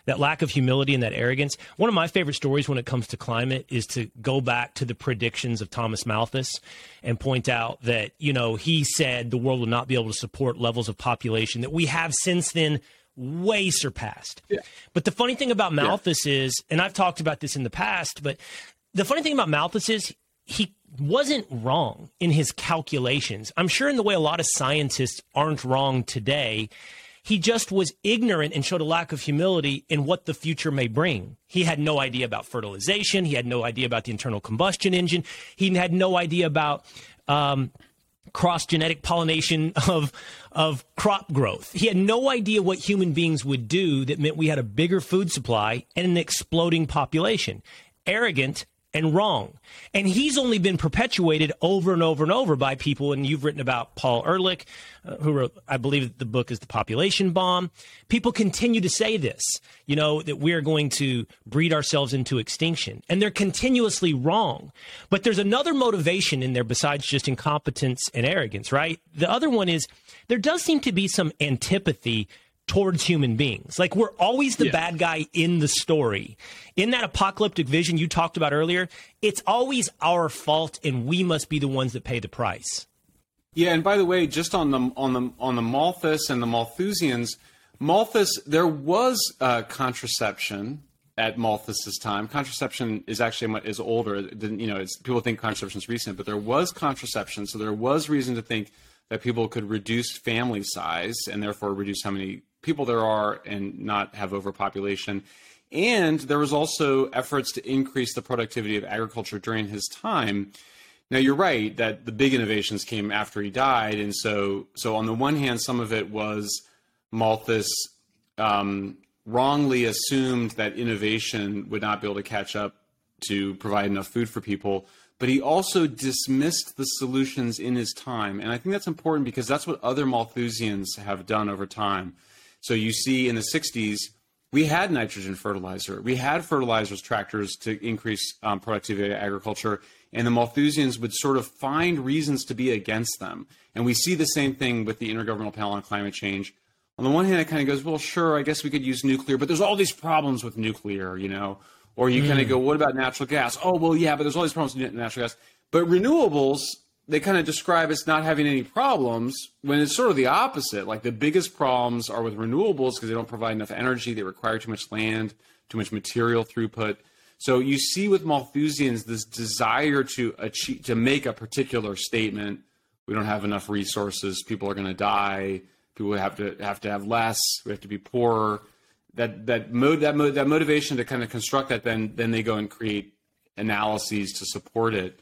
that lack of humility and that arrogance. One of my favorite stories when it comes to climate is to go back to the predictions of Thomas Malthus and point out that, you know, he said the world will not be able to support levels of population that we have since then way surpassed. Yeah. But the funny thing about Malthus yeah. is, and I've talked about this in the past, but the funny thing about Malthus is he wasn't wrong in his calculations. I'm sure in the way a lot of scientists aren't wrong today. He just was ignorant and showed a lack of humility in what the future may bring. He had no idea about fertilization. He had no idea about the internal combustion engine. He had no idea about um, cross-genetic pollination of, of crop growth. He had no idea what human beings would do that meant we had a bigger food supply and an exploding population. Arrogant and wrong. And he's only been perpetuated over and over and over by people. And you've written about Paul Ehrlich, uh, who wrote, I believe the book is The Population Bomb. People continue to say this, you know, that we are going to breed ourselves into extinction. And they're continuously wrong. But there's another motivation in there besides just incompetence and arrogance, right? The other one is there does seem to be some antipathy towards human beings. Like we're always the yeah. bad guy in the story. In that apocalyptic vision you talked about earlier, it's always our fault and we must be the ones that pay the price. Yeah, and by the way, just on the on the on the Malthus and the Malthusians, Malthus, there was uh, contraception at Malthus's time. Contraception is actually is older. It didn't, you know, it's, people think contraception is recent, but there was contraception, so there was reason to think that people could reduce family size and therefore reduce how many people there are and not have overpopulation. And there was also efforts to increase the productivity of agriculture during his time. Now, you're right that the big innovations came after he died. And so, so on the one hand, some of it was Malthus um, wrongly assumed that innovation would not be able to catch up to provide enough food for people. But he also dismissed the solutions in his time. And I think that's important because that's what other Malthusians have done over time. So you see in the sixties, we had nitrogen fertilizer. We had fertilizers, tractors to increase um, productivity of agriculture. And the Malthusians would sort of find reasons to be against them. And we see the same thing with the Intergovernmental Panel on Climate Change. On the one hand, it kind of goes, well, sure, I guess we could use nuclear, but there's all these problems with nuclear, you know. Or you mm. kind of go, what about natural gas? Oh, well, yeah, but there's all these problems with natural gas. But renewables, they kind of describe as not having any problems when it's sort of the opposite. Like the biggest problems are with renewables because they don't provide enough energy. They require too much land, too much material throughput. So you see with Malthusians this desire to achieve, to make a particular statement. We don't have enough resources. People are going to die. People have to have to have less. We have to be poorer. That that mode that mode that motivation to kind of construct that, then then they go and create analyses to support it.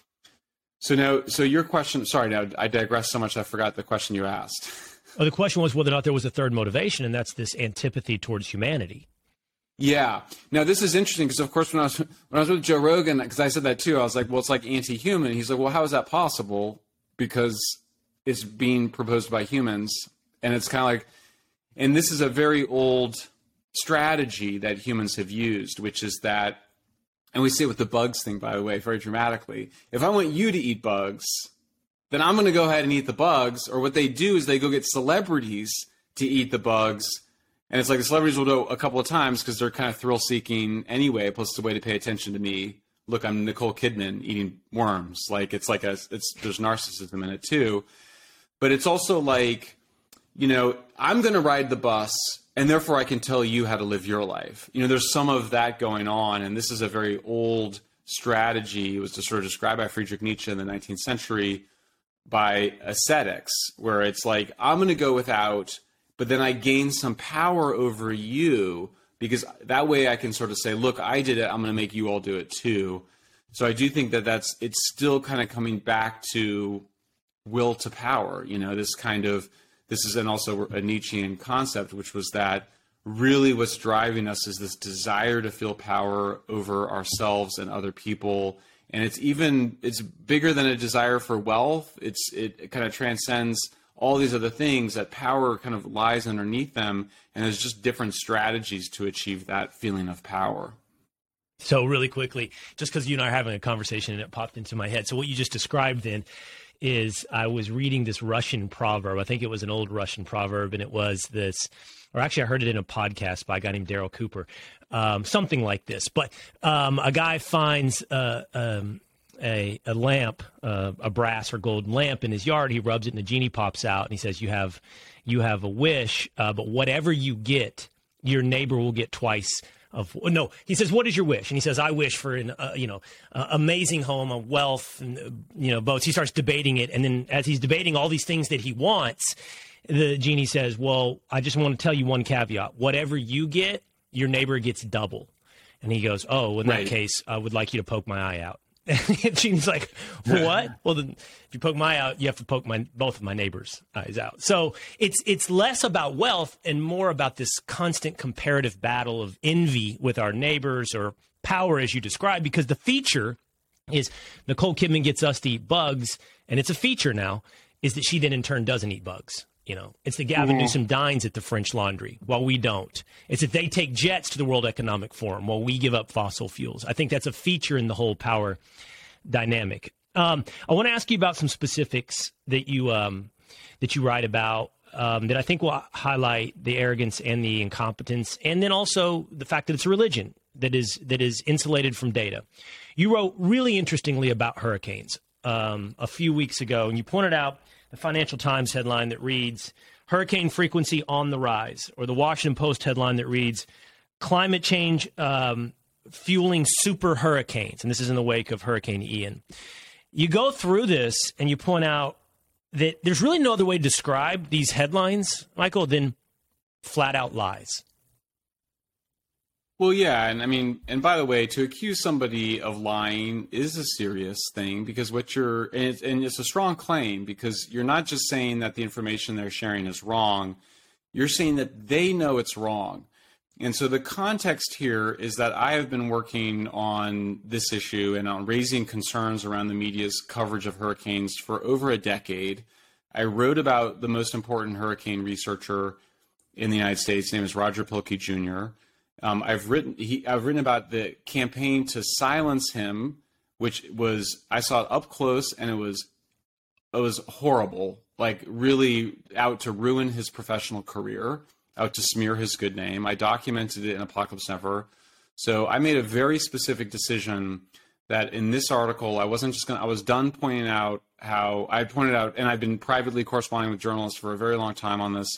So now, so your question. Sorry, now I digress so much I forgot the question you asked. Oh, the question was whether or not there was a third motivation, and that's this antipathy towards humanity. Yeah. Now this is interesting because, of course, when I was when I was with Joe Rogan, because I said that too, I was like, well, it's like anti-human. He's like, well, how is that possible? Because it's being proposed by humans, and it's kind of like, and this is a very old strategy that humans have used, which is that, and we see it with the bugs thing, by the way, very dramatically. If I want you to eat bugs, then I'm going to go ahead and eat the bugs. Or what they do is they go get celebrities to eat the bugs. And it's like the celebrities will do a couple of times because they're kind of thrill-seeking anyway, plus it's a way to pay attention to me. Look, I'm Nicole Kidman eating worms. Like, it's like a, it's, there's narcissism in it too. But it's also like, you know, I'm going to ride the bus, and therefore I can tell you how to live your life. You know, there's some of that going on, and this is a very old strategy. It was sort of described by Friedrich Nietzsche in the nineteenth century by ascetics, where it's like, I'm going to go without, but then I gain some power over you, because that way I can sort of say, look, I did it, I'm going to make you all do it too. So I do think that that's, it's still kind of coming back to will to power, you know, this kind of, this is an also a Nietzschean concept, which was that really what's driving us is this desire to feel power over ourselves and other people. And it's even, it's bigger than a desire for wealth. It's, it, it kind of transcends all these other things, that power kind of lies underneath them. And there's just different strategies to achieve that feeling of power. So really quickly, just because you and I are having a conversation and it popped into my head. So what you just described then is I was reading this Russian proverb. I think it was an old Russian proverb, and it was this, or actually I heard it in a podcast by a guy named Daryl Cooper, um, something like this. But um, a guy finds uh, um, a, a lamp, uh, a brass or gold lamp in his yard. He rubs it, and the genie pops out, and he says, "You have, you have a wish, uh, but whatever you get, your neighbor will get twice." Of no, he says, "What is your wish?" And he says, "I wish for an, uh, you know, uh, amazing home, a wealth, and uh, you know, boats." He starts debating it, and then as he's debating all these things that he wants, the genie says, "Well, I just want to tell you one caveat: whatever you get, your neighbor gets double." And he goes, "Oh, in Right. that case, I would like you to poke my eye out." And the genie's like, "What?" Well, then, if you poke my eye out, you have to poke my both of my neighbors' eyes out. So it's it's less about wealth and more about this constant comparative battle of envy with our neighbors, or power, as you described. Because the feature is Nicole Kidman gets us to eat bugs, and it's a feature now, is that she then in turn doesn't eat bugs. You know, it's that Gavin Newsom dines at the French Laundry while we don't. It's that they take jets to the World Economic Forum while we give up fossil fuels. I think that's a feature in the whole power dynamic. Um, I want to ask you about some specifics that you um, that you write about um, that I think will highlight the arrogance and the incompetence, and then also the fact that it's a religion that is that is insulated from data. You wrote really interestingly about hurricanes um, a few weeks ago, and you pointed out the Financial Times headline that reads, "Hurricane frequency on the rise," or the Washington Post headline that reads, "Climate change um, fueling super hurricanes." And this is in the wake of Hurricane Ian. You go through this and you point out that there's really no other way to describe these headlines, Michael, than flat out lies. Well, yeah, and I mean, and by the way, to accuse somebody of lying is a serious thing, because what you're, and it's, and it's a strong claim, because you're not just saying that the information they're sharing is wrong, you're saying that they know it's wrong. And so the context here is that I have been working on this issue and on raising concerns around the media's coverage of hurricanes for over a decade. I wrote about the most important hurricane researcher in the United States. His name is Roger Pielke Junior Um, I've written he, I've written about the campaign to silence him, which was, I saw it up close, and it was it was horrible, like really out to ruin his professional career, out to smear his good name. I documented it in Apocalypse Never. So I made a very specific decision that in this article, I wasn't just going to, I was done pointing out how I pointed out, and I've been privately corresponding with journalists for a very long time on this.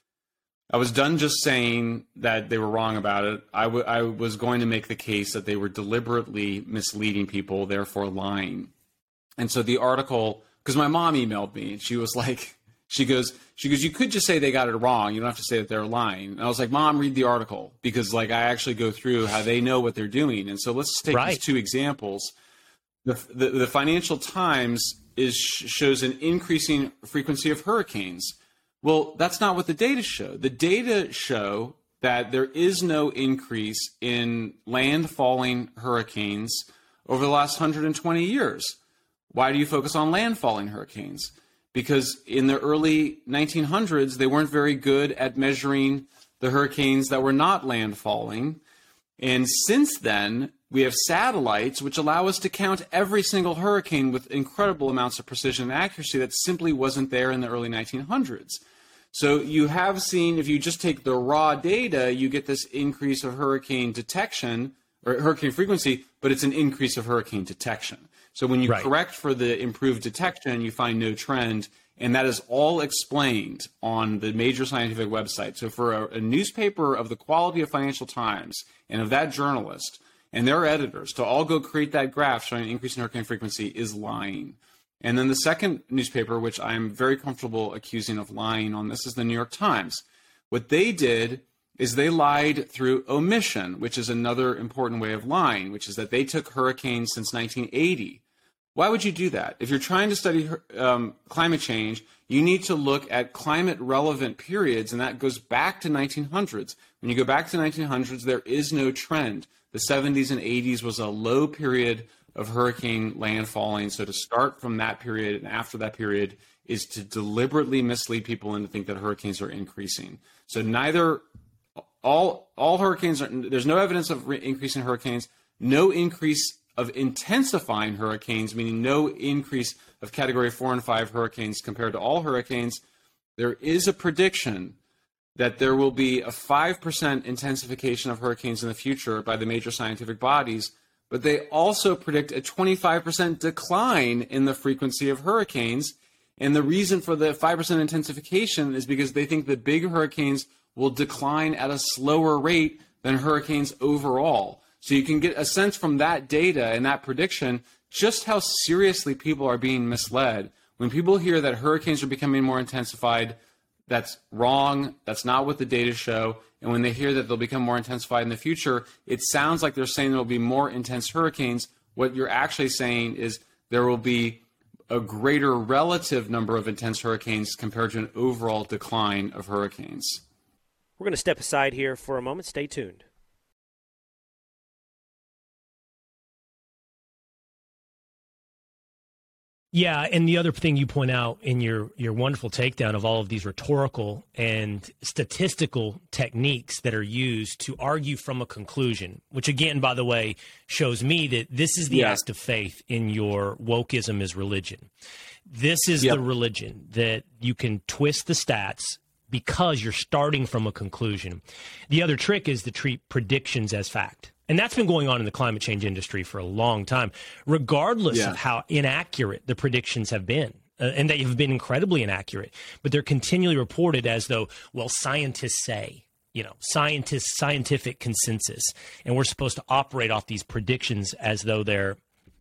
I was done just saying that they were wrong about it. I, w- I was going to make the case that they were deliberately misleading people, therefore lying. And so the article, because my mom emailed me, and she was like, she goes, she goes, you could just say they got it wrong. You don't have to say that they're lying. And I was like, Mom, read the article, because like I actually go through how they know what they're doing. And so let's take Right. these two examples. The, the, the Financial Times is shows an increasing frequency of hurricanes. Well, that's not what the data show. The data show that there is no increase in landfalling hurricanes over the last one hundred twenty years. Why do you focus on landfalling hurricanes? Because in the early nineteen hundreds, they weren't very good at measuring the hurricanes that were not landfalling. And since then, we have satellites which allow us to count every single hurricane with incredible amounts of precision and accuracy that simply wasn't there in the early nineteen hundreds. So you have seen, if you just take the raw data, you get this increase of hurricane detection or hurricane frequency, but it's an increase of hurricane detection. So when you Right. correct for the improved detection, you find no trend, and that is all explained on the major scientific website. So for a, a newspaper of the quality of Financial Times and of that journalist and their editors to all go create that graph showing an increase in hurricane frequency is lying. And then the second newspaper, which I'm very comfortable accusing of lying on this, is the New York Times. What they did is they lied through omission, which is another important way of lying, which is that they took hurricanes since nineteen eighty. Why would you do that? If you're trying to study um, climate change, you need to look at climate-relevant periods, and that goes back to nineteen hundreds. When you go back to nineteen hundreds, there is no trend. The seventies and eighties was a low period of hurricane landfalling. So to start from that period and after that period is to deliberately mislead people into think that hurricanes are increasing. So neither all all hurricanes are, there's no evidence of re- increase in hurricanes, no increase of intensifying hurricanes, meaning no increase of category four and five hurricanes compared to all hurricanes, there is a prediction that there will be a five percent intensification of hurricanes in the future by the major scientific bodies, but they also predict a twenty-five percent decline in the frequency of hurricanes. And the reason for the five percent intensification is because they think that big hurricanes will decline at a slower rate than hurricanes overall. So you can get a sense from that data and that prediction just how seriously people are being misled. When people hear that hurricanes are becoming more intensified, that's wrong. That's not what the data show. And when they hear that they'll become more intensified in the future, it sounds like they're saying there will be more intense hurricanes. What you're actually saying is there will be a greater relative number of intense hurricanes compared to an overall decline of hurricanes. We're going to step aside here for a moment. Stay tuned. Yeah, and the other thing you point out in your, your wonderful takedown of all of these rhetorical and statistical techniques that are used to argue from a conclusion, which again, by the way, shows me that this is the yeah. act of faith in your wokeism is religion. This is yep. the religion that you can twist the stats because you're starting from a conclusion. The other trick is to treat predictions as fact. And that's been going on in the climate change industry for a long time, regardless yeah. of how inaccurate the predictions have been. Uh, and they have been incredibly inaccurate. But they're continually reported as though, well, scientists say, you know, scientists, scientific consensus. And we're supposed to operate off these predictions as though they're,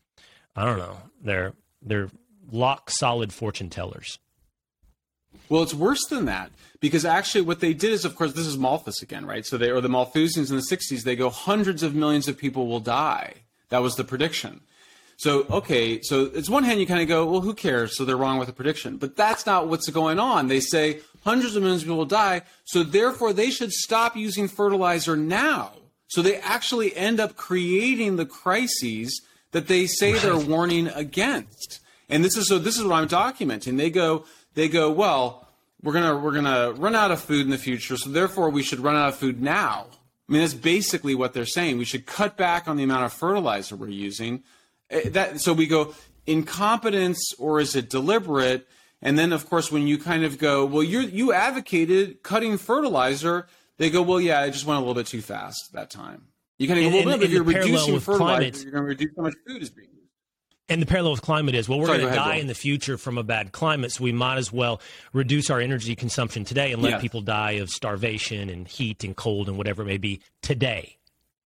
I don't know, they're they're lock solid fortune tellers. Well, it's worse than that, because actually what they did is, of course, this is Malthus again, right? So they, or the Malthusians in the sixties, they go hundreds of millions of people will die. That was the prediction. So, okay, so it's one hand you kind of go, well, who cares? So they're wrong with the prediction. But that's not what's going on. They say hundreds of millions of people will die, so therefore they should stop using fertilizer now. So they actually end up creating the crises that they say right. they're warning against. And this is so this is what I'm documenting. They go, They go, well, we're gonna we're gonna run out of food in the future, so therefore we should run out of food now. I mean, that's basically what they're saying. We should cut back on the amount of fertilizer we're using. That so we go incompetence, or is it deliberate? And then, of course, when you kind of go, well, you you advocated cutting fertilizer, they go, well, yeah, I just went a little bit too fast that time. You kind of go, well, no, if you're reducing fertilizer, climate, you're going to reduce how much food is being used. And the parallel with climate is, well, we're going to die Bill. in the future from a bad climate, so we might as well reduce our energy consumption today and let yeah. people die of starvation and heat and cold and whatever it may be today.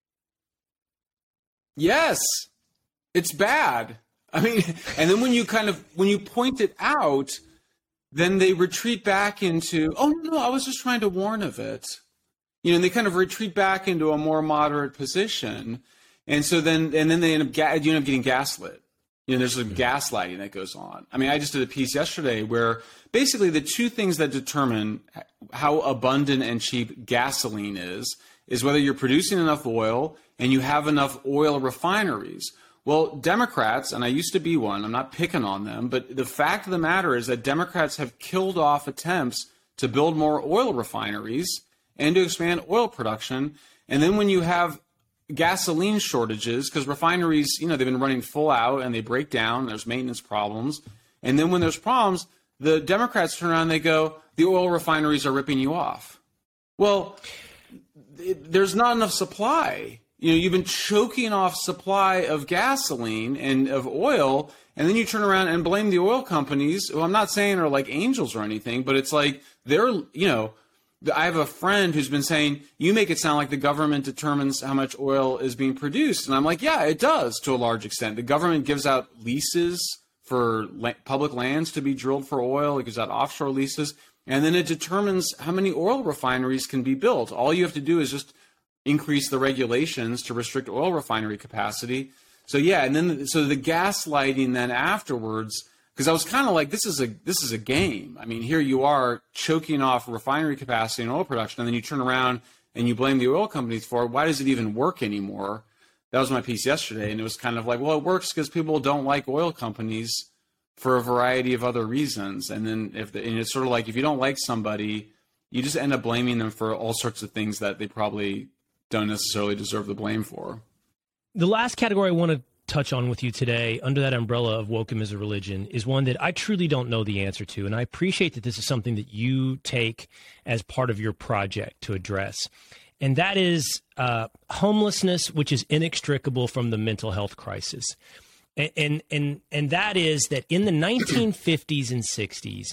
Yes, it's bad. I mean, and then when you kind of, when you point it out, then they retreat back into, oh, no, no, I was just trying to warn of it. You know, and they kind of retreat back into a more moderate position. And so then, and then they end up, ga- you end up getting gaslit. You know, there's some gaslighting that goes on. I mean, I just did a piece yesterday where basically the two things that determine how abundant and cheap gasoline is, is whether you're producing enough oil and you have enough oil refineries. Well, Democrats, and I used to be one, I'm not picking on them, but the fact of the matter is that Democrats have killed off attempts to build more oil refineries and to expand oil production. And then when you have gasoline shortages, because refineries, you know, they've been running full out and they break down, there's maintenance problems. And then when there's problems, the Democrats turn around and they go, the oil refineries are ripping you off. Well, it, there's not enough supply. You know, you've been choking off supply of gasoline and of oil, and then you turn around and blame the oil companies, who I'm not saying are like angels or anything, but it's like they're, you know, I have a friend who's been saying, you make it sound like the government determines how much oil is being produced. And I'm like, yeah, it does to a large extent. The government gives out leases for la- public lands to be drilled for oil. It gives out offshore leases. And then it determines how many oil refineries can be built. All you have to do is just increase the regulations to restrict oil refinery capacity. So, yeah, and then so the gaslighting then afterwards, because I was kind of like, this is a this is a game. I mean, here you are choking off refinery capacity and oil production, and then you turn around and you blame the oil companies for it. Why does it even work anymore? That was my piece yesterday, and it was kind of like, well, it works because people don't like oil companies for a variety of other reasons. And then if the, and it's sort of like if you don't like somebody, you just end up blaming them for all sorts of things that they probably don't necessarily deserve the blame for. The last category I want to touch on with you today, under that umbrella of wokeism as a religion, is one that I truly don't know the answer to. And I appreciate that this is something that you take as part of your project to address. And that is uh, homelessness, which is inextricable from the mental health crisis. And, and, and, and that is that in the nineteen fifties and sixties,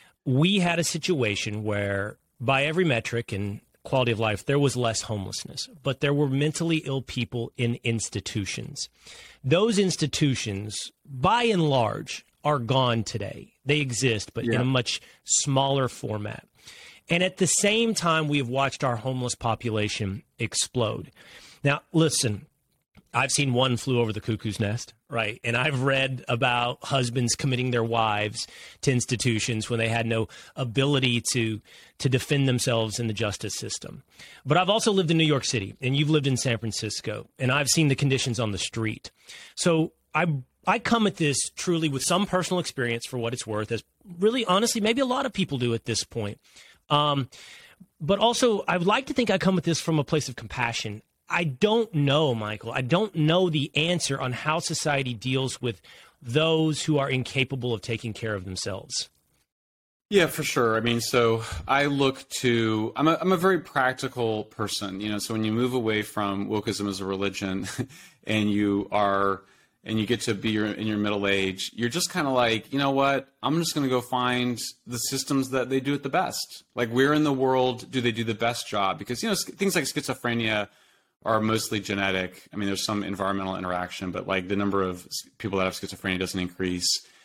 we had a situation where by every metric and quality of life, there was less homelessness, but there were mentally ill people in institutions. Those institutions, by and large, are gone today. They exist, but yeah. in a much smaller format. And at the same time, we have watched our homeless population explode. Now, listen, I've seen One Flew Over the Cuckoo's Nest, right? And I've read about husbands committing their wives to institutions when they had no ability to to defend themselves in the justice system. But I've also lived in New York City, and you've lived in San Francisco, and I've seen the conditions on the street. So I I come at this truly with some personal experience for what it's worth, as really, honestly, maybe a lot of people do at this point. Um, but also, I would like to think I come at this from a place of compassion. I don't know, Michael. I don't know the answer on how society deals with those who are incapable of taking care of themselves. Yeah, for sure. I mean, so I look to, I'm a, I'm a very practical person, you know, so when you move away from wokeism as a religion and you are, and you get to be your, in your middle age, you're just kind of like, you know what, I'm just going to go find the systems that they do it the best. Like, where in the world do they do the best job? Because, you know, things like schizophrenia are mostly genetic. I mean, there's some environmental interaction, but like the number of people that have schizophrenia doesn't increase.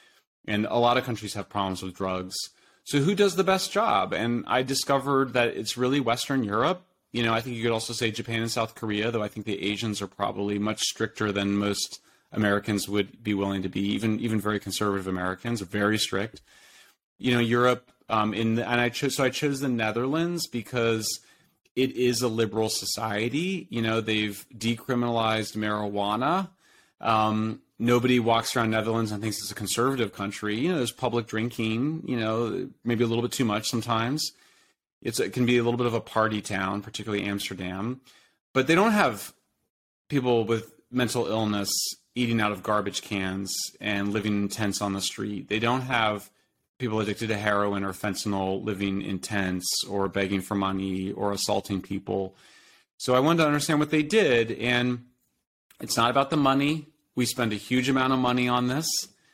And a lot of countries have problems with drugs. So who does the best job? And I discovered that it's really Western Europe. You know, I think you could also say Japan and South Korea, though I think the Asians are probably much stricter than most Americans would be willing to be. Even even very conservative Americans are very strict. You know, Europe, um, in the, and I chose so I chose the Netherlands because it is a liberal society. You know, they've decriminalized marijuana. Um, nobody walks around Netherlands and thinks it's a conservative country. You know, there's public drinking, you know, maybe a little bit too much sometimes. It's, it can be a little bit of a party town, particularly Amsterdam. But they don't have people with mental illness eating out of garbage cans and living in tents on the street. They don't have people addicted to heroin or fentanyl living in tents or begging for money or assaulting people. So I wanted to understand what they did. And it's not about the money. We spend a huge amount of money on this.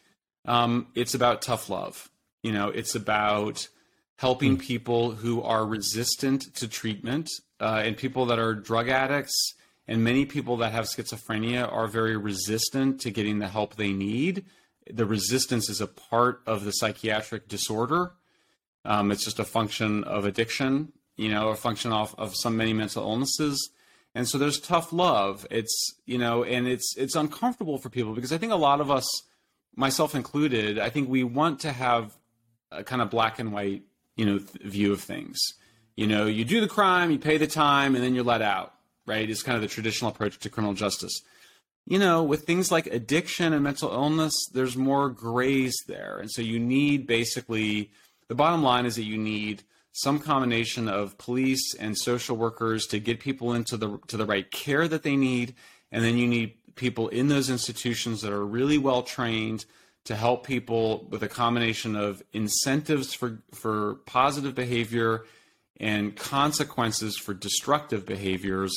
Um, it's about tough love. You know, it's about helping people who are resistant to treatment uh, and people that are drug addicts. And many people that have schizophrenia are very resistant to getting the help they need. The resistance is a part of the psychiatric disorder. Um, it's just a function of addiction, you know, a function of, of some many mental illnesses. And so there's tough love. It's, you know, and it's it's uncomfortable for people because I think a lot of us, myself included, I think we want to have a kind of black and white, you know, th- view of things. You know, you do the crime, you pay the time, and then you're let out, right? It's kind of the traditional approach to criminal justice. You know, with things like addiction and mental illness, there's more grays there. And so you need basically, the bottom line is that you need some combination of police and social workers to get people into the to the right care that they need. And then you need people in those institutions that are really well trained to help people with a combination of incentives for, for positive behavior and consequences for destructive behaviors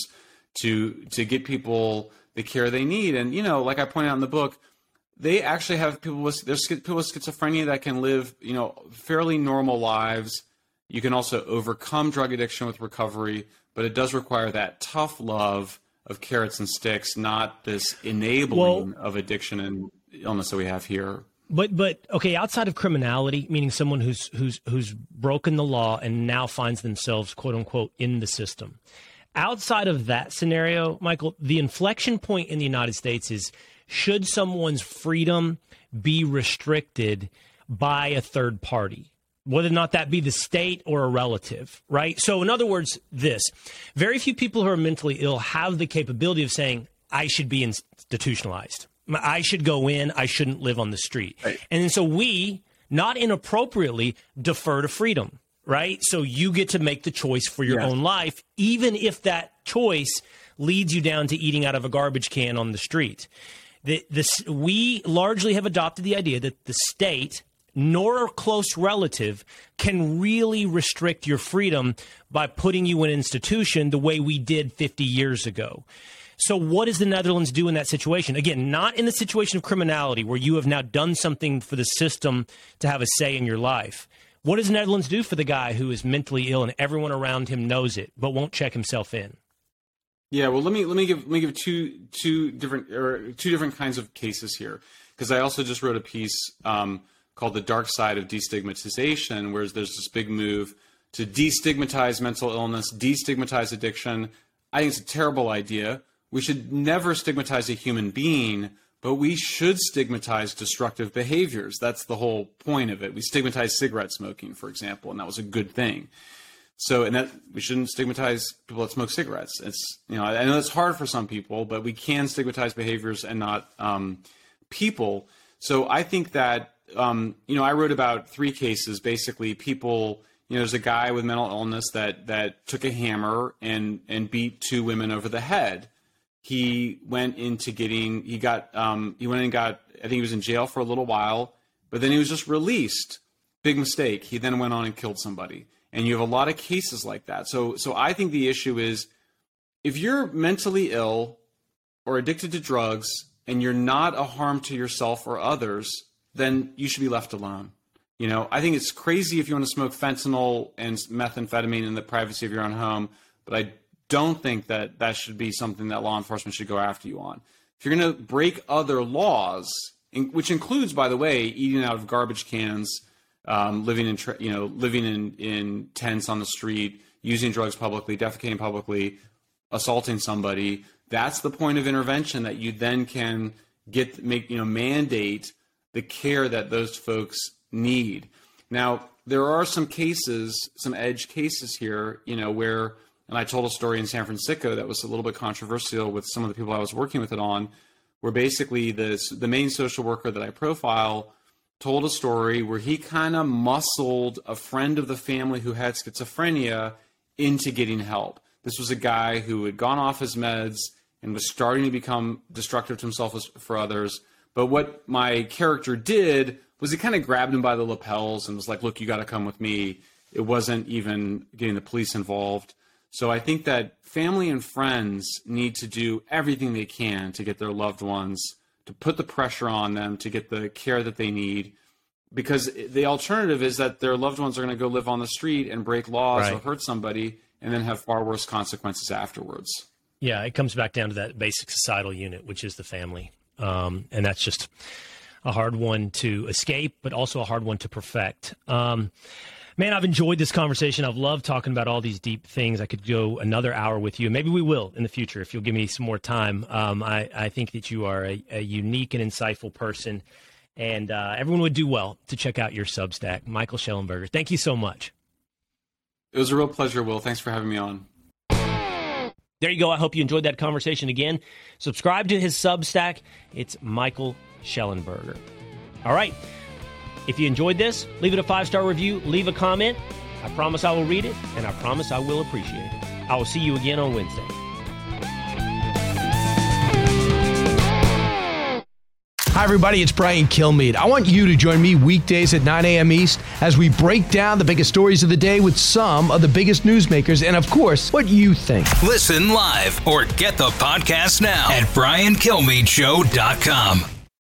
to to get people the care they need. And, you know, like I point out in the book, they actually have people with, there's people with schizophrenia that can live, you know, fairly normal lives. You can also overcome drug addiction with recovery, but it does require that tough love of carrots and sticks, not this enabling well, of addiction and illness that we have here. But, but okay, outside of criminality, meaning someone who's who's who's broken the law and now finds themselves, quote unquote, in the system. Outside of that scenario, Michael, the inflection point in the United States is, should someone's freedom be restricted by a third party, whether or not that be the state or a relative, right? So in other words, this, very few people who are mentally ill have the capability of saying, I should be institutionalized. I should go in. I shouldn't live on the street. Right. And so we, not inappropriately, defer to freedom. Right? So you get to make the choice for your yes. own life, even if that choice leads you down to eating out of a garbage can on the street. The, this, we largely have adopted the idea that the state nor a close relative can really restrict your freedom by putting you in an institution the way we did fifty years ago. So what does the Netherlands do in that situation? Again, not in the situation of criminality where you have now done something for the system to have a say in your life. What does the Netherlands do for the guy who is mentally ill and everyone around him knows it but won't check himself in? Yeah, well, let me let me give let me give two two different or two different kinds of cases here, because I also just wrote a piece um, called "The Dark Side of Destigmatization," where there's this big move to destigmatize mental illness, destigmatize addiction. I think it's a terrible idea. We should never stigmatize a human being, but we should stigmatize destructive behaviors. That's the whole point of it. We stigmatize cigarette smoking, for example, and that was a good thing. So, and that we shouldn't stigmatize people that smoke cigarettes. It's, you know, I know it's hard for some people, but we can stigmatize behaviors and not um, people. So I think that, um, you know, I wrote about three cases, basically people, you know, there's a guy with mental illness that, that took a hammer and, and beat two women over the head. He went into getting, he got, um, he went and got, I think he was in jail for a little while, but then he was just released. Big mistake. He then went on and killed somebody. And you have a lot of cases like that. So so I think the issue is, if you're mentally ill or addicted to drugs and you're not a harm to yourself or others, then you should be left alone. You know, I think it's crazy if you want to smoke fentanyl and methamphetamine in the privacy of your own home, but I don't think that that should be something that law enforcement should go after you on. If you're going to break other laws, which includes, by the way, eating out of garbage cans, Um, living in, you know, living in, in tents on the street, using drugs publicly, defecating publicly, assaulting somebody. That's the point of intervention, that you then can get, make, you know, mandate the care that those folks need. Now, there are some cases, some edge cases here, you know, where, and I told a story in San Francisco that was a little bit controversial with some of the people I was working with it on, where basically the, the main social worker that I profile told a story where he kind of muscled a friend of the family who had schizophrenia into getting help. This was a guy who had gone off his meds and was starting to become destructive to himself for others. But what my character did was he kind of grabbed him by the lapels and was like, look, you got to come with me. It wasn't even getting the police involved. So I think that family and friends need to do everything they can to get their loved ones, to put the pressure on them to get the care that they need, because the alternative is that their loved ones are going to go live on the street and break laws right. or hurt somebody and then have far worse consequences afterwards. Yeah, it comes back down to that basic societal unit, which is the family. Um, and that's just a hard one to escape, but also a hard one to perfect. Um, man, I've enjoyed this conversation. I've loved talking about all these deep things. I could go another hour with you. Maybe we will in the future if you'll give me some more time. Um, I, I think that you are a, a unique and insightful person, and uh, everyone would do well to check out your Substack. Michael Shellenberger, thank you so much. It was a real pleasure, Will. Thanks for having me on. There you go. I hope you enjoyed that conversation. Again, subscribe to his Substack. It's Michael Shellenberger. All right. If you enjoyed this, leave it a five-star review, leave a comment. I promise I will read it, and I promise I will appreciate it. I will see you again on Wednesday. Hi, everybody. It's Brian Kilmeade. I want you to join me weekdays at nine a.m. East as we break down the biggest stories of the day with some of the biggest newsmakers and, of course, what you think. Listen live or get the podcast now at brian kilmeade show dot com.